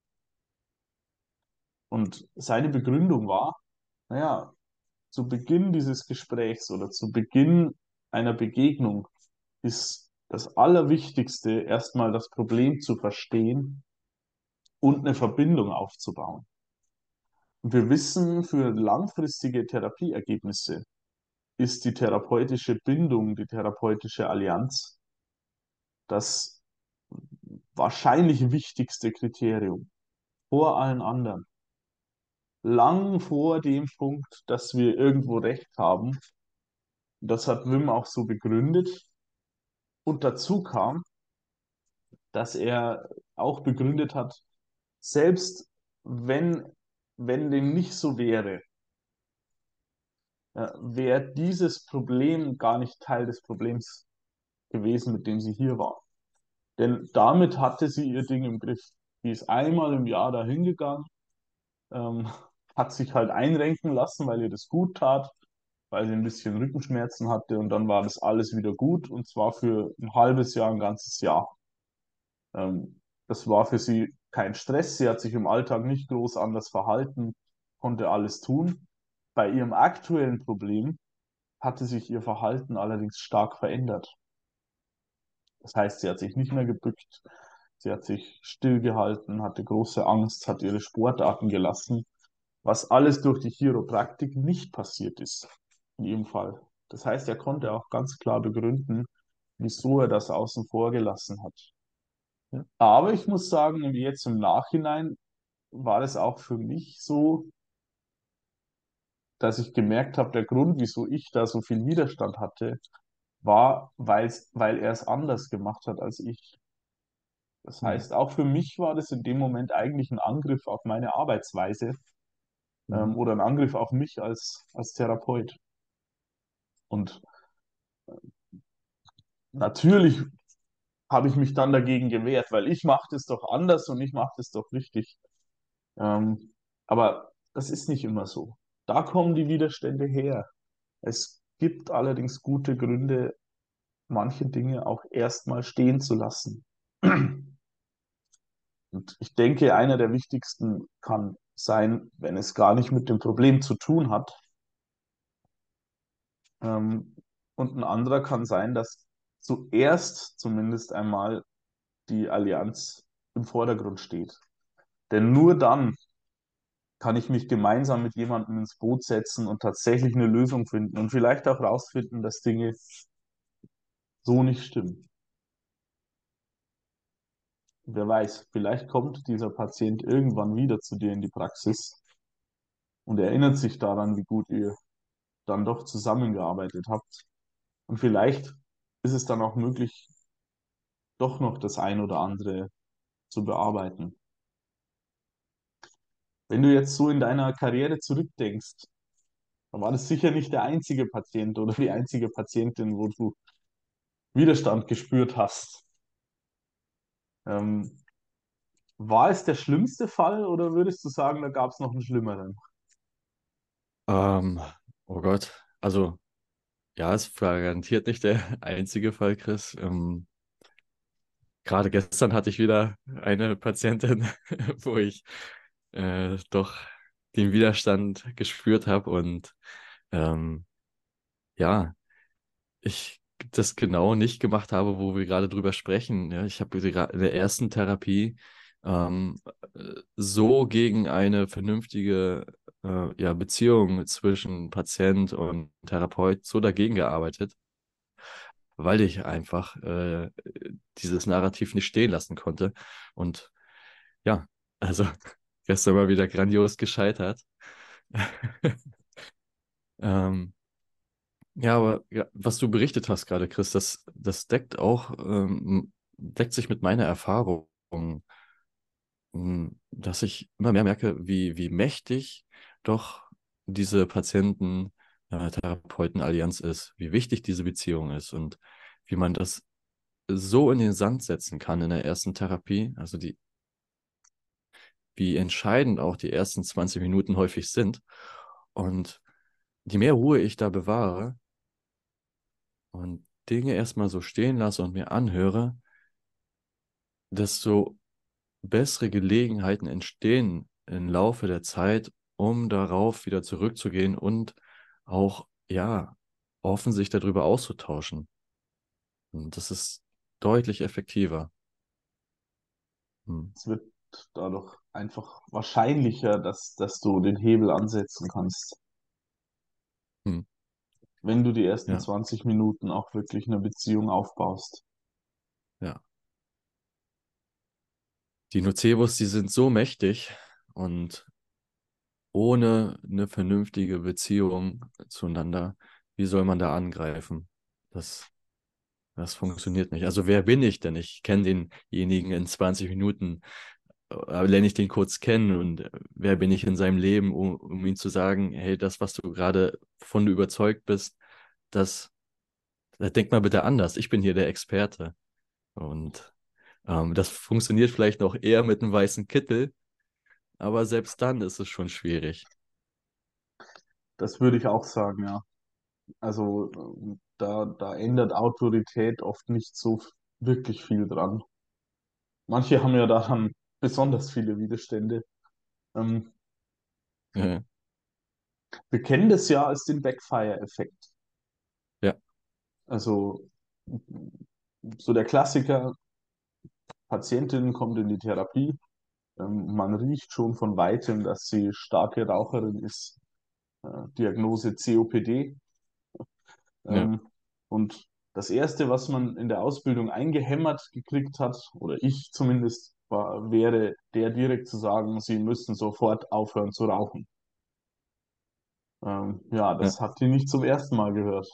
Und seine Begründung war, naja, zu Beginn dieses Gesprächs oder zu Beginn einer Begegnung ist das Allerwichtigste, erstmal das Problem zu verstehen und eine Verbindung aufzubauen. Und wir wissen, für langfristige Therapieergebnisse ist die therapeutische Bindung, die therapeutische Allianz das wahrscheinlich wichtigste Kriterium vor allen anderen. Lang vor dem Punkt, dass wir irgendwo recht haben. Das hat Wim auch so begründet. Und dazu kam, dass er auch begründet hat, selbst wenn, wenn dem nicht so wäre, äh, wäre dieses Problem gar nicht Teil des Problems gewesen, mit dem sie hier war. Denn damit hatte sie ihr Ding im Griff. Die ist einmal im Jahr dahin gegangen, ähm, hat sich halt einrenken lassen, weil ihr das gut tat, weil sie ein bisschen Rückenschmerzen hatte, und dann war das alles wieder gut, und zwar für ein halbes Jahr, ein ganzes Jahr. Ähm, das war für sie kein Stress, sie hat sich im Alltag nicht groß anders verhalten, konnte alles tun. Bei ihrem aktuellen Problem hatte sich ihr Verhalten allerdings stark verändert. Das heißt, sie hat sich nicht mehr gebückt, sie hat sich stillgehalten, hatte große Angst, hat ihre Sportarten gelassen, was alles durch die Chiropraktik nicht passiert ist, in ihrem Fall. Das heißt, er konnte auch ganz klar begründen, wieso er das außen vor gelassen hat. Ja. Aber ich muss sagen, jetzt im Nachhinein war es auch für mich so, dass ich gemerkt habe, der Grund, wieso ich da so viel Widerstand hatte, war, weil's, weil er es anders gemacht hat als ich. Das Mhm. heißt, auch für mich war das in dem Moment eigentlich ein Angriff auf meine Arbeitsweise, Mhm. ähm, oder ein Angriff auf mich als, als Therapeut. Und natürlich habe ich mich dann dagegen gewehrt, weil ich mache das doch anders und ich mache das doch richtig. Ähm, aber das ist nicht immer so. Da kommen die Widerstände her. Es gibt allerdings gute Gründe, manche Dinge auch erstmal stehen zu lassen. Und ich denke, einer der wichtigsten kann sein, wenn es gar nicht mit dem Problem zu tun hat. Ähm, und ein anderer kann sein, dass zuerst zumindest einmal die Allianz im Vordergrund steht. Denn nur dann kann ich mich gemeinsam mit jemandem ins Boot setzen und tatsächlich eine Lösung finden und vielleicht auch rausfinden, dass Dinge so nicht stimmen. Wer weiß, vielleicht kommt dieser Patient irgendwann wieder zu dir in die Praxis und erinnert sich daran, wie gut ihr dann doch zusammengearbeitet habt. Und vielleicht ist es dann auch möglich, doch noch das ein oder andere zu bearbeiten. Wenn du jetzt so in deiner Karriere zurückdenkst, dann war das sicher nicht der einzige Patient oder die einzige Patientin, wo du Widerstand gespürt hast. Ähm, war es der schlimmste Fall oder würdest du sagen, da gab es noch einen schlimmeren? Ähm, oh Gott, also ja, es war garantiert nicht der einzige Fall, Chris. Ähm, gerade gestern hatte ich wieder eine Patientin, wo ich äh, doch den Widerstand gespürt habe und ähm, ja, ich das genau nicht gemacht habe, wo wir gerade drüber sprechen. Ja, ich habe gra- in der ersten Therapie ähm, äh, so gegen eine vernünftige äh, ja, Beziehung zwischen Patient und Therapeut so dagegen gearbeitet, weil ich einfach äh, dieses Narrativ nicht stehen lassen konnte. Und ja, also gestern mal wieder grandios gescheitert. Ähm, Ja, aber ja, was du berichtet hast gerade, Chris, das, das deckt auch, ähm, deckt sich mit meiner Erfahrung, ähm, dass ich immer mehr merke, wie, wie mächtig doch diese Patienten-Therapeuten-Allianz ist, wie wichtig diese Beziehung ist und wie man das so in den Sand setzen kann in der ersten Therapie. Also die, wie entscheidend auch die ersten zwanzig Minuten häufig sind. Und je mehr Ruhe ich da bewahre und Dinge erstmal so stehen lasse und mir anhöre, desto bessere Gelegenheiten entstehen im Laufe der Zeit, um darauf wieder zurückzugehen und auch, ja, offen sich darüber auszutauschen. Und das ist deutlich effektiver. Hm. Es wird dadurch einfach wahrscheinlicher, dass, dass du den Hebel ansetzen kannst, Hm. wenn du die ersten Ja, zwanzig Minuten auch wirklich eine Beziehung aufbaust. ja. Die Nocebos, die sind so mächtig und ohne eine vernünftige Beziehung zueinander, wie soll man da angreifen? Das Das funktioniert nicht. Also wer bin ich denn? Ich kenne denjenigen in zwanzig Minuten, äh, lerne ich den kurz kennen und äh, wer bin ich in seinem Leben, um, um ihm zu sagen, hey, das, was du gerade von du überzeugt bist, das, das denk mal bitte anders. Ich bin hier der Experte. Und ähm, das funktioniert vielleicht noch eher mit einem weißen Kittel, aber selbst dann ist es schon schwierig. Das würde ich auch sagen, ja. Also ähm, da, da ändert Autorität oft nicht so f- wirklich viel dran. Manche haben ja daran besonders viele Widerstände. Ähm, Ja, wir kennen das ja als den Backfire-Effekt. ja, Also so der Klassiker, Patientin kommt in die Therapie, ähm, man riecht schon von weitem, dass sie starke Raucherin ist. Äh, Diagnose C O P D. ja, Ähm, und das Erste, was man in der Ausbildung eingehämmert gekriegt hat, oder ich zumindest, war, wäre der direkt zu sagen, sie müssen sofort aufhören zu rauchen. Ähm, ja, ja, das hat die nicht zum ersten Mal gehört.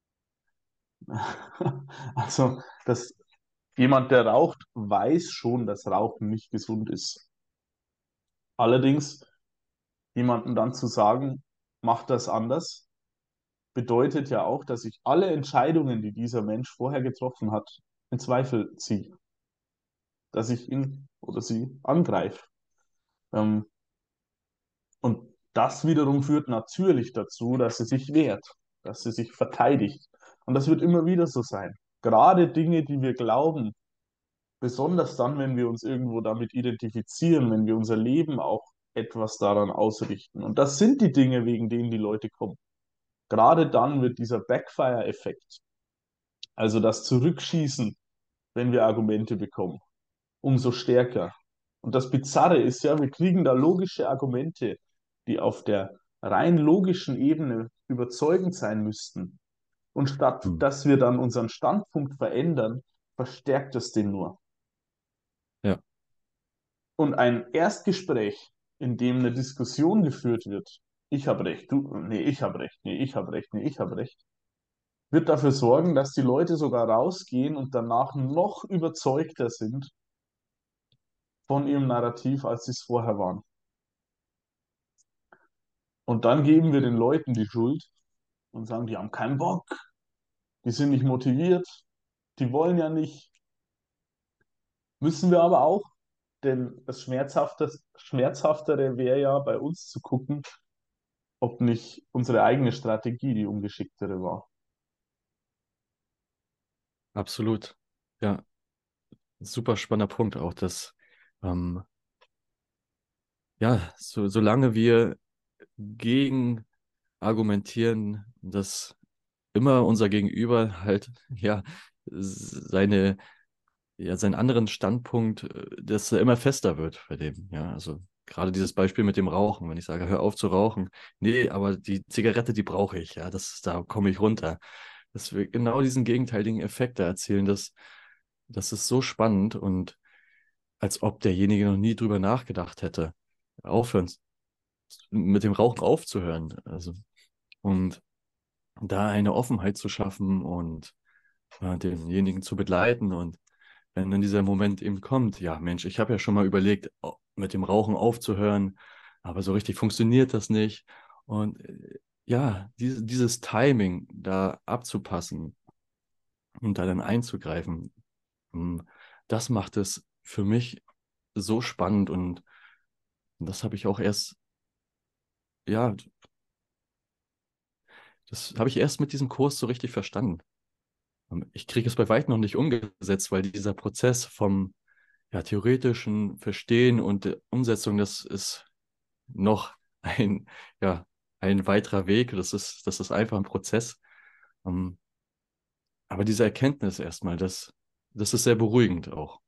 Also, das, jemand, der raucht, weiß schon, dass Rauchen nicht gesund ist. Allerdings, jemandem dann zu sagen, mach das anders, bedeutet ja auch, dass ich alle Entscheidungen, die dieser Mensch vorher getroffen hat, in Zweifel ziehe, dass ich ihn oder sie angreife. Ähm, und das wiederum führt natürlich dazu, dass sie sich wehrt, dass sie sich verteidigt. Und das wird immer wieder so sein. Gerade Dinge, die wir glauben, besonders dann, wenn wir uns irgendwo damit identifizieren, wenn wir unser Leben auch etwas daran ausrichten. Und das sind die Dinge, wegen denen die Leute kommen. Gerade dann wird dieser Backfire-Effekt, also das Zurückschießen, wenn wir Argumente bekommen, umso stärker. Und das Bizarre ist ja, wir kriegen da logische Argumente, die auf der rein logischen Ebene überzeugend sein müssten. Und statt hm, dass wir dann unseren Standpunkt verändern, verstärkt es den nur. ja, Und ein Erstgespräch, in dem eine Diskussion geführt wird, ich habe recht, du, nee, ich habe recht, nee, ich habe recht, nee, ich habe recht, wird dafür sorgen, dass die Leute sogar rausgehen und danach noch überzeugter sind von ihrem Narrativ, als sie es vorher waren. Und dann geben wir den Leuten die Schuld und sagen, die haben keinen Bock, die sind nicht motiviert, die wollen ja nicht. Müssen wir aber auch, denn das Schmerzhafte, Schmerzhaftere wäre ja bei uns zu gucken, ob nicht unsere eigene Strategie die ungeschicktere war. Absolut. Ja, super spannender Punkt auch, dass, ähm, ja, so, solange wir gegen argumentieren, dass immer unser Gegenüber halt, ja, seine, ja, seinen anderen Standpunkt, äh, dass er immer fester wird bei dem, ja, also gerade dieses Beispiel mit dem Rauchen, wenn ich sage, hör auf zu rauchen, nee, aber die Zigarette, die brauche ich, ja, das, da komme ich runter, dass wir genau diesen gegenteiligen Effekt da erzielen, das, das ist so spannend und als ob derjenige noch nie drüber nachgedacht hätte, aufhören, mit dem Rauchen aufzuhören, also, und da eine Offenheit zu schaffen und äh, denjenigen zu begleiten. Und wenn dann dieser Moment eben kommt, ja, Mensch, ich habe ja schon mal überlegt, au- mit dem Rauchen aufzuhören, aber so richtig funktioniert das nicht. Und äh, ja, diese, dieses Timing da abzupassen und da dann einzugreifen, ähm, das macht es für mich so spannend und das habe ich auch erst, ja, das habe ich erst mit diesem Kurs so richtig verstanden. Ähm, Ich kriege es bei weitem noch nicht umgesetzt, weil dieser Prozess vom ja, theoretischen Verstehen und der Umsetzung, das ist noch ein, ja, ein weiterer Weg. Das ist, das ist einfach ein Prozess. Ähm, Aber diese Erkenntnis erstmal, das, das ist sehr beruhigend auch.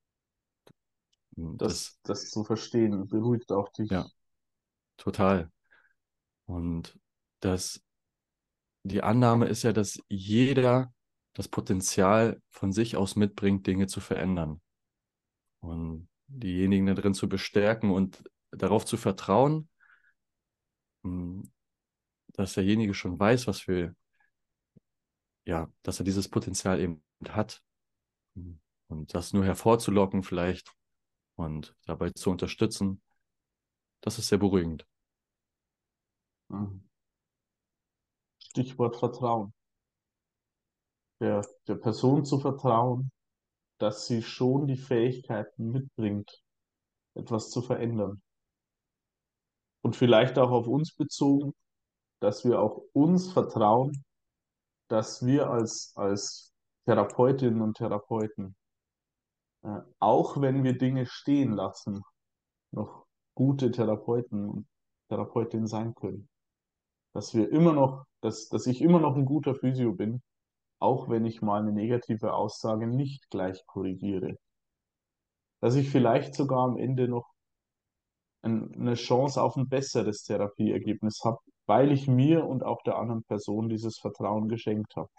Das, Das, das zu verstehen, beruhigt auch ja, dich. total. Und das, die Annahme ist ja, dass jeder das Potenzial von sich aus mitbringt, Dinge zu verändern. Und diejenigen darin zu bestärken und darauf zu vertrauen, mh, dass derjenige schon weiß, was für, ja, dass er dieses Potenzial eben hat. Mh, Und das nur hervorzulocken vielleicht und dabei zu unterstützen, das ist sehr beruhigend. Mhm. Stichwort Vertrauen. Der, der Person zu vertrauen, dass sie schon die Fähigkeiten mitbringt, etwas zu verändern. Und vielleicht auch auf uns bezogen, dass wir auch uns vertrauen, dass wir als, als Therapeutinnen und Therapeuten, äh, auch wenn wir Dinge stehen lassen, noch gute Therapeuten und Therapeutinnen sein können. Dass wir immer noch, dass, dass ich immer noch ein guter Physio bin, auch wenn ich mal eine negative Aussage nicht gleich korrigiere. Dass ich vielleicht sogar am Ende noch ein, eine Chance auf ein besseres Therapieergebnis habe, weil ich mir und auch der anderen Person dieses Vertrauen geschenkt habe.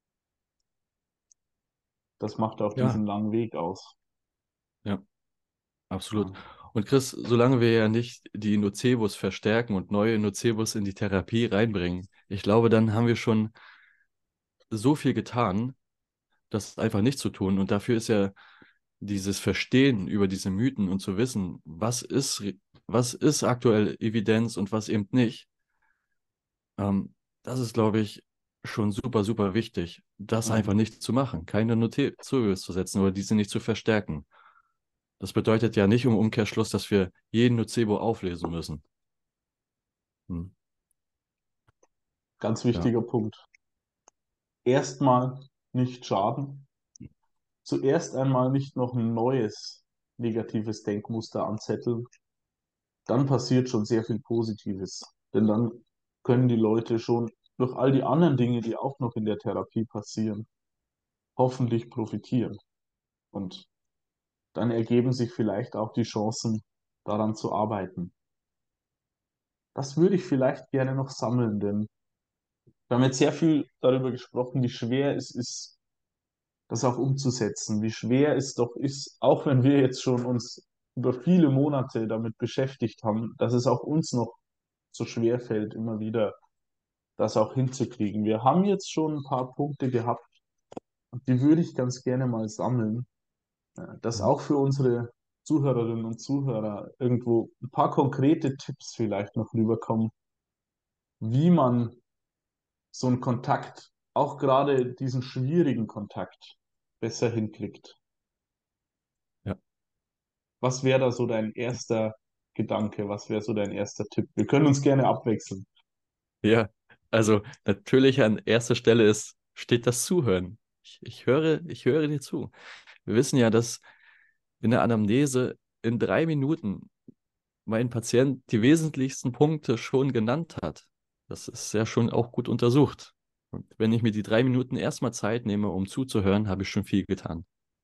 Das macht auch Ja, diesen langen Weg aus. ja, absolut. Ja. Und Chris, solange wir ja nicht die Nocebos verstärken und neue Nocebos in die Therapie reinbringen, ich glaube, dann haben wir schon so viel getan, das einfach nicht zu tun. Und dafür ist ja dieses Verstehen über diese Mythen und zu wissen, was ist, re- was ist aktuell Evidenz und was eben nicht, ähm, das ist, glaube ich, schon super, super wichtig, das einfach Mhm. nicht zu machen, keine Nocebos zu setzen oder diese nicht zu verstärken. Das bedeutet ja nicht im Umkehrschluss, dass wir jeden Nocebo auflesen müssen. Hm, Ganz ja, wichtiger Punkt. Erstmal nicht schaden. Zuerst einmal nicht noch ein neues negatives Denkmuster anzetteln. Dann passiert schon sehr viel Positives. Denn dann können die Leute schon durch all die anderen Dinge, die auch noch in der Therapie passieren, hoffentlich profitieren. Und dann ergeben sich vielleicht auch die Chancen, daran zu arbeiten. Das würde ich vielleicht gerne noch sammeln, denn wir haben jetzt sehr viel darüber gesprochen, wie schwer es ist, das auch umzusetzen, wie schwer es doch ist, auch wenn wir jetzt schon uns über viele Monate damit beschäftigt haben, dass es auch uns noch so schwer fällt, immer wieder das auch hinzukriegen. Wir haben jetzt schon ein paar Punkte gehabt und die würde ich ganz gerne mal sammeln, äh, dass Mhm. auch für unsere Zuhörerinnen und Zuhörer irgendwo ein paar konkrete Tipps vielleicht noch rüberkommen, wie man so einen Kontakt, auch gerade diesen schwierigen Kontakt, besser hinkriegt. Ja. Was wäre da so dein erster Gedanke? Was wäre so dein erster Tipp? Wir können uns gerne abwechseln. Ja, also natürlich an erster Stelle ist, steht das Zuhören. Ich, ich höre, ich höre dir zu. Wir wissen ja, dass in der Anamnese in drei Minuten mein Patient die wesentlichsten Punkte schon genannt hat. Das ist ja schon auch gut untersucht. Und wenn ich mir die drei Minuten erstmal Zeit nehme, um zuzuhören, habe ich schon viel getan.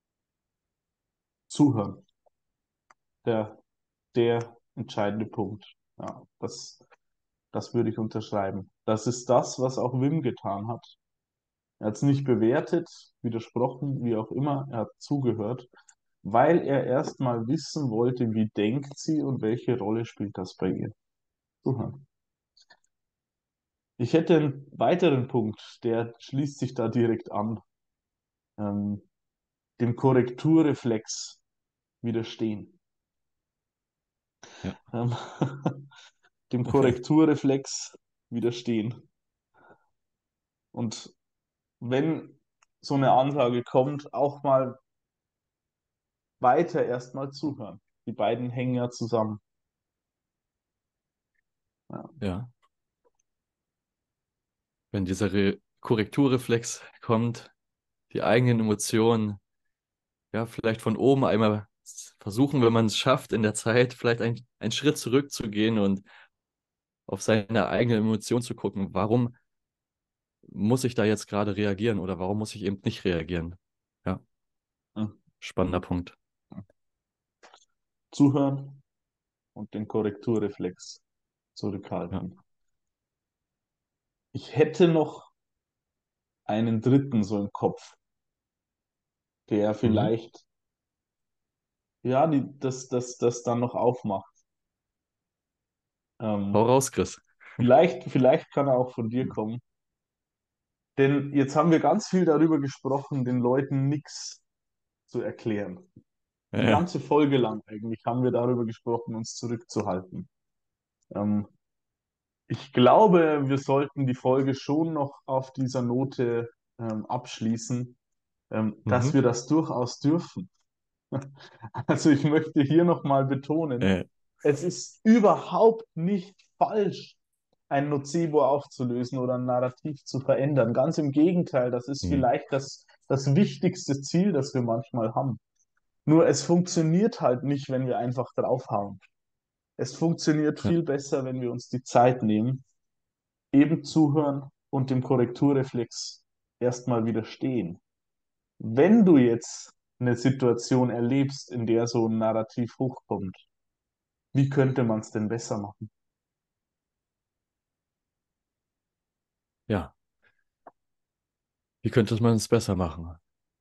Zuhören, der, der entscheidende Punkt. Ja, das, das würde ich unterschreiben. Das ist das, was auch Wim getan hat. Er hat es nicht bewertet, widersprochen, wie auch immer. Er hat zugehört, weil er erstmal wissen wollte, wie denkt sie und welche Rolle spielt das bei ihr. Zuhören. Ich hätte einen weiteren Punkt, der schließt sich da direkt an. Ähm, dem Korrekturreflex widerstehen. Ja, Ähm, dem Korrekturreflex widerstehen. Und wenn so eine Ansage kommt, auch mal weiter erstmal zuhören. Die beiden hängen ja zusammen. Ja. ja. Wenn dieser Re Korrekturreflex kommt, die eigenen Emotionen, ja, vielleicht von oben einmal versuchen, wenn man es schafft, in der Zeit vielleicht ein, einen Schritt zurückzugehen und auf seine eigene Emotion zu gucken. Warum muss ich da jetzt gerade reagieren oder warum muss ich eben nicht reagieren? Ja, Mhm. spannender Punkt. Zuhören und den Korrekturreflex Ja. zurückhalten. Ich hätte noch einen dritten so im Kopf, der Mhm. vielleicht, ja, die, das, das, das dann noch aufmacht. Hau Ähm, raus, Chris. vielleicht, vielleicht kann er auch von dir kommen. Denn jetzt haben wir ganz viel darüber gesprochen, den Leuten nichts zu erklären. Ja, Die ja. ganze Folge lang eigentlich haben wir darüber gesprochen, uns zurückzuhalten. Ähm, ich glaube, wir sollten die Folge schon noch auf dieser Note ähm, abschließen, ähm, dass Mhm. wir das durchaus dürfen. Also ich möchte hier nochmal betonen, Äh, es ist überhaupt nicht falsch, ein Nocebo aufzulösen oder ein Narrativ zu verändern. Ganz im Gegenteil, das ist mhm. vielleicht das, das wichtigste Ziel, das wir manchmal haben. Nur es funktioniert halt nicht, wenn wir einfach draufhauen. Es funktioniert Ja, viel besser, wenn wir uns die Zeit nehmen, eben zuhören und dem Korrekturreflex erstmal widerstehen. Wenn du jetzt eine Situation erlebst, in der so ein Narrativ hochkommt, wie könnte man es denn besser machen? ja. Wie könnte man es besser machen?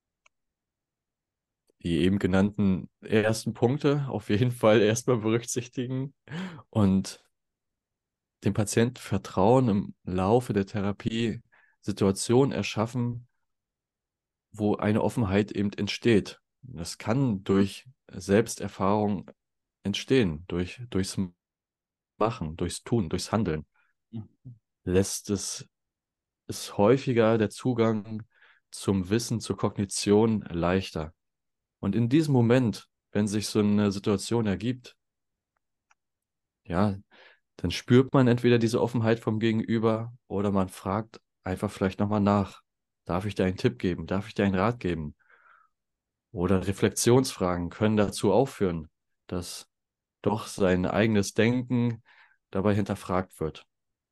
Die eben genannten ersten Punkte auf jeden Fall erstmal berücksichtigen und dem Patienten Vertrauen im Laufe der Therapie Situationen erschaffen, wo eine Offenheit eben entsteht. Das kann durch Selbsterfahrung entstehen, durch, durchs Machen, durchs Tun, durchs Handeln. Lässt es, ist häufiger der Zugang zum Wissen, zur Kognition leichter. Und in diesem Moment, wenn sich so eine Situation ergibt, ja, dann spürt man entweder diese Offenheit vom Gegenüber oder man fragt einfach vielleicht nochmal nach. Darf ich dir einen Tipp geben? Darf ich dir einen Rat geben? Oder Reflexionsfragen können dazu aufführen, dass doch sein eigenes Denken dabei hinterfragt wird.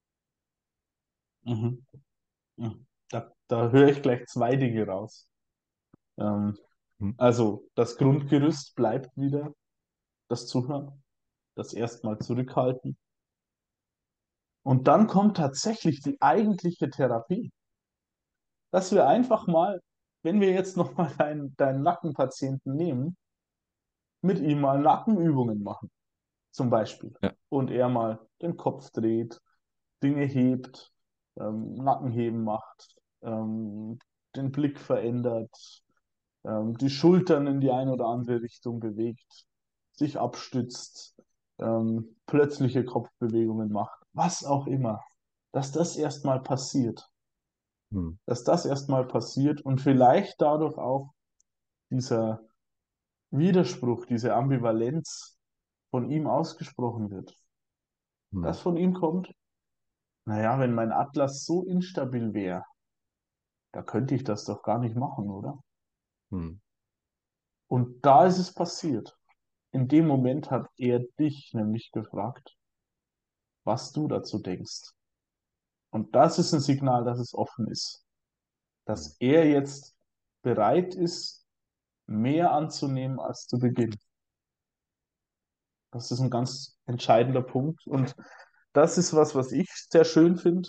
Mhm. Mhm. Da, da höre ich gleich zwei Dinge raus. Ähm, Hm? also das Grundgerüst bleibt wieder das Zuhören, das erstmal zurückhalten. Und dann kommt tatsächlich die eigentliche Therapie, dass wir einfach mal, wenn wir jetzt nochmal deinen, deinen Nackenpatienten nehmen, mit ihm mal Nackenübungen machen, zum Beispiel. Ja, Und er mal den Kopf dreht, Dinge hebt, ähm, Nackenheben macht, ähm, den Blick verändert, ähm, die Schultern in die eine oder andere Richtung bewegt, sich abstützt, ähm, plötzliche Kopfbewegungen macht, was auch immer, dass das erstmal passiert, Hm. dass das erstmal passiert und vielleicht dadurch auch dieser Widerspruch, diese Ambivalenz von ihm ausgesprochen wird. Hm. Das von ihm kommt, naja, wenn mein Atlas so instabil wäre, da könnte ich das doch gar nicht machen, oder? Hm. Und da ist es passiert. In dem Moment hat er dich nämlich gefragt, was du dazu denkst. Und das ist ein Signal, dass es offen ist, Hm. dass er jetzt bereit ist, mehr anzunehmen als zu Beginn. Das ist ein ganz entscheidender Punkt. Und das ist was, was ich sehr schön finde.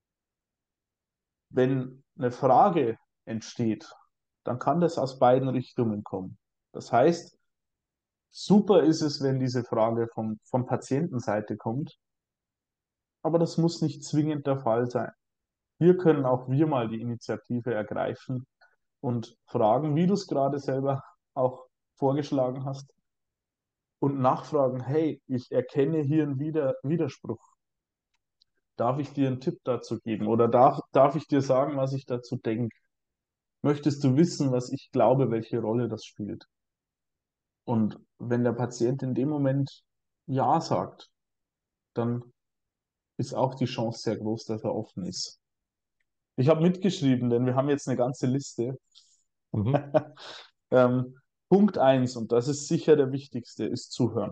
Wenn eine Frage entsteht, dann kann das aus beiden Richtungen kommen. Das heißt, super ist es, wenn diese Frage vom, von Patientenseite kommt, aber das muss nicht zwingend der Fall sein. Hier können auch wir mal die Initiative ergreifen und fragen, wie du es gerade selber auch vorgeschlagen hast, und nachfragen, hey, ich erkenne hier einen Wider Widerspruch. Darf ich dir einen Tipp dazu geben oder darf, darf ich dir sagen, was ich dazu denke? Möchtest du wissen, was ich glaube, welche Rolle das spielt? Und wenn der Patient in dem Moment Ja sagt, dann ist auch die Chance sehr groß, dass er offen ist. Ich habe mitgeschrieben, denn wir haben jetzt eine ganze Liste. Mhm. ähm, Punkt eins, und das ist sicher der wichtigste, ist Zuhören.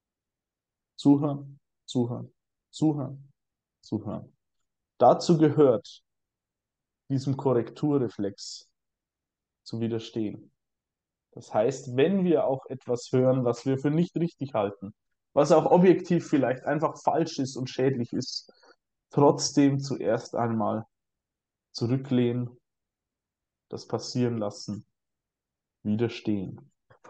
Zuhören, zuhören, zuhören, zuhören. Dazu gehört, diesem Korrekturreflex zu widerstehen. Das heißt, wenn wir auch etwas hören, was wir für nicht richtig halten, was auch objektiv vielleicht einfach falsch ist und schädlich ist, trotzdem zuerst einmal zurücklehnen, das passieren lassen, widerstehen.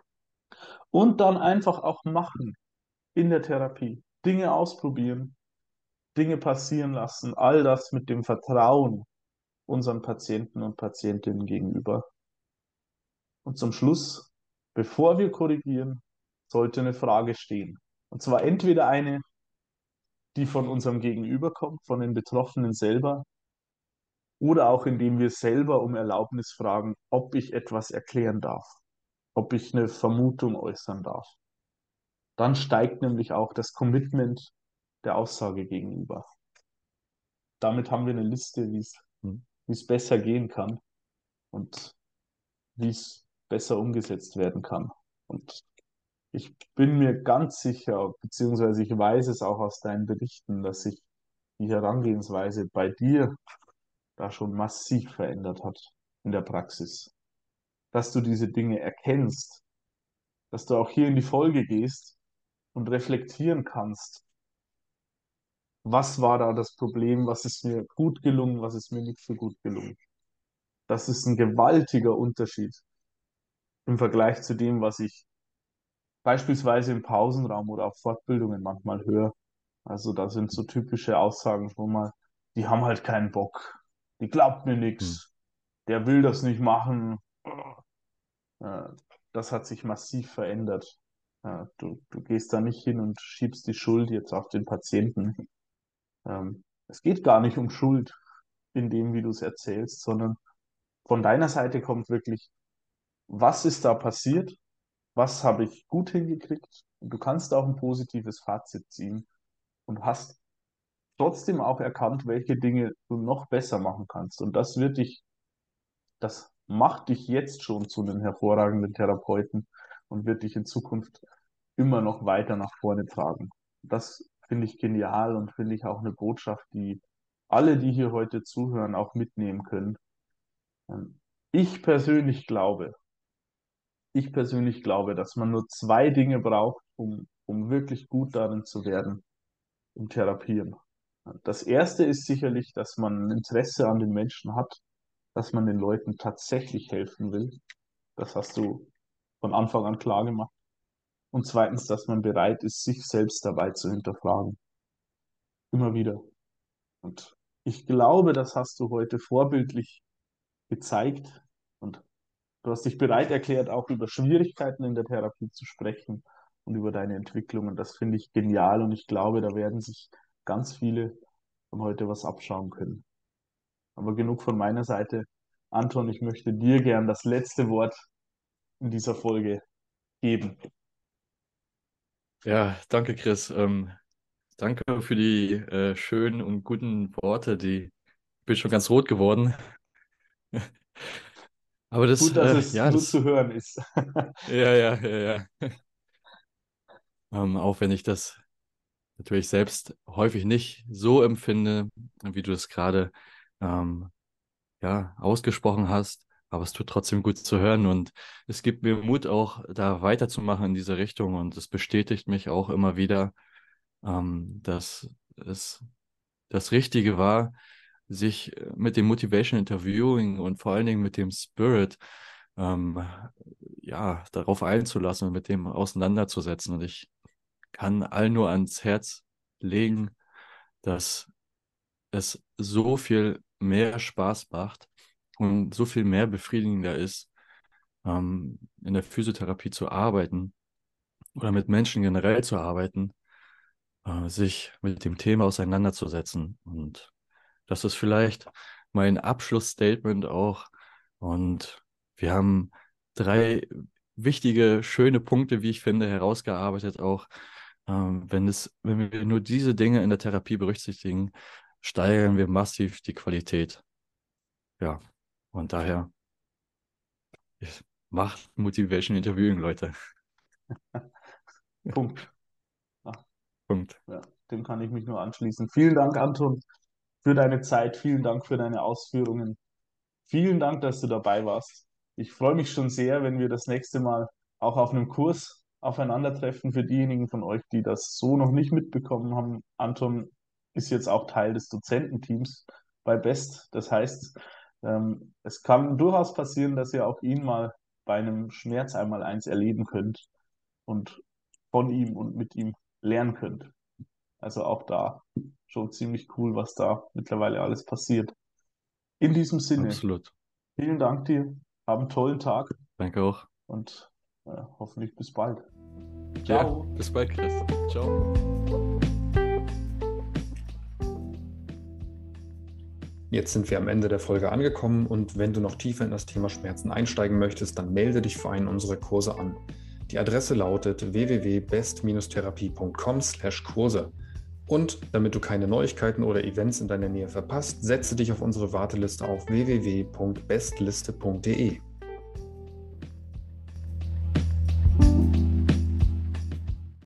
Und dann einfach auch machen in der Therapie. Dinge ausprobieren, Dinge passieren lassen, all das mit dem Vertrauen unseren Patienten und Patientinnen gegenüber. Und zum Schluss, bevor wir korrigieren, sollte eine Frage stehen. Und zwar entweder eine, die von unserem Gegenüber kommt, von den Betroffenen selber, oder auch indem wir selber um Erlaubnis fragen, ob ich etwas erklären darf, ob ich eine Vermutung äußern darf. Dann steigt nämlich auch das Commitment der Aussage gegenüber. Damit haben wir eine Liste, wie es, Hm. wie es besser gehen kann und wie es besser umgesetzt werden kann. Und ich bin mir ganz sicher, beziehungsweise ich weiß es auch aus deinen Berichten, dass sich die Herangehensweise bei dir da schon massiv verändert hat in der Praxis. Dass du diese Dinge erkennst, dass du auch hier in die Folge gehst und reflektieren kannst, was war da das Problem, was ist mir gut gelungen, was ist mir nicht so gut gelungen. Das ist ein gewaltiger Unterschied im Vergleich zu dem, was ich beispielsweise im Pausenraum oder auf Fortbildungen manchmal höre. Also da sind so typische Aussagen schon mal, die haben halt keinen Bock, die glaubt mir Hm. nichts, der will das nicht machen. Äh, Das hat sich massiv verändert. Äh, Du, du gehst da nicht hin und schiebst die Schuld jetzt auf den Patienten. Ähm, Es geht gar nicht um Schuld in dem, wie du es erzählst, sondern von deiner Seite kommt wirklich, was ist da passiert? Was habe ich gut hingekriegt? Und du kannst auch ein positives Fazit ziehen und hast trotzdem auch erkannt, welche Dinge du noch besser machen kannst. Und das wird dich, das macht dich jetzt schon zu einem hervorragenden Therapeuten und wird dich in Zukunft immer noch weiter nach vorne tragen. Das finde ich genial und finde ich auch eine Botschaft, die alle, die hier heute zuhören, auch mitnehmen können. Ähm, Ich persönlich glaube, ich persönlich glaube, dass man nur zwei Dinge braucht, um, um wirklich gut darin zu werden, im Therapieren. Das erste ist sicherlich, dass man ein Interesse an den Menschen hat, dass man den Leuten tatsächlich helfen will. Das hast du von Anfang an klar gemacht. Und zweitens, dass man bereit ist, sich selbst dabei zu hinterfragen. Immer wieder. Und Ich glaube, das hast du heute vorbildlich gezeigt und du hast dich bereit erklärt, auch über Schwierigkeiten in der Therapie zu sprechen und über deine Entwicklung. Und das finde ich genial und ich glaube, da werden sich ganz viele von heute was abschauen können. Aber genug von meiner Seite. Anton, ich möchte dir gern das letzte Wort in dieser Folge geben. Ja, danke, Chris. Ähm, danke für die äh, schönen und guten Worte. Die ich bin schon ganz rot geworden. Aber das, Gut, dass äh, es ja, nur das, zu hören ist. ja, ja, ja, ja. Ähm, auch wenn ich das natürlich selbst häufig nicht so empfinde, wie du es gerade ähm, ja, ausgesprochen hast. Aber es tut trotzdem gut zu hören und es gibt mir Mut, auch da weiterzumachen in diese Richtung. Und es bestätigt mich auch immer wieder, ähm, dass es das Richtige war, sich mit dem Motivation Interviewing und vor allen Dingen mit dem Spirit ähm, ja, darauf einzulassen und mit dem auseinanderzusetzen. Und ich kann allen nur ans Herz legen, dass es so viel mehr Spaß macht und so viel mehr befriedigender ist, ähm, in der Physiotherapie zu arbeiten oder mit Menschen generell zu arbeiten, äh, sich mit dem Thema auseinanderzusetzen. Und das ist vielleicht mein Abschlussstatement auch. Und wir haben drei wichtige, schöne Punkte, wie ich finde, herausgearbeitet auch. Ähm, wenn es, wenn wir nur diese Dinge in der Therapie berücksichtigen, steigern wir massiv die Qualität. Ja, und daher macht Motivation Interviewing, Leute. Punkt. Ja, Punkt. ja, dem kann ich mich nur anschließen. Vielen Dank, Anton, für deine Zeit. Vielen Dank für deine Ausführungen. Vielen Dank, dass du dabei warst. Ich freue mich schon sehr, wenn wir das nächste Mal auch auf einem Kurs aufeinandertreffen. Für diejenigen von euch, die das so noch nicht mitbekommen haben, Anton ist jetzt auch Teil des Dozententeams bei Best. Das heißt, ähm, es kann durchaus passieren, dass ihr auch ihn mal bei einem Schmerz einmal eins erleben könnt und von ihm und mit ihm lernen könnt. Also auch da schon ziemlich cool, was da mittlerweile alles passiert. In diesem Sinne. Absolut. Vielen Dank dir. Hab einen tollen Tag Danke auch. und äh, hoffentlich bis bald. Ja, Ciao. bis bald, Chris. Ciao. Jetzt sind wir am Ende der Folge angekommen und wenn du noch tiefer in das Thema Schmerzen einsteigen möchtest, dann melde dich für einen unserer Kurse an. Die Adresse lautet w w w punkt best therapie punkt com slash Kurse. Und damit du keine Neuigkeiten oder Events in deiner Nähe verpasst, setze dich auf unsere Warteliste auf w w w punkt bestliste punkt d e.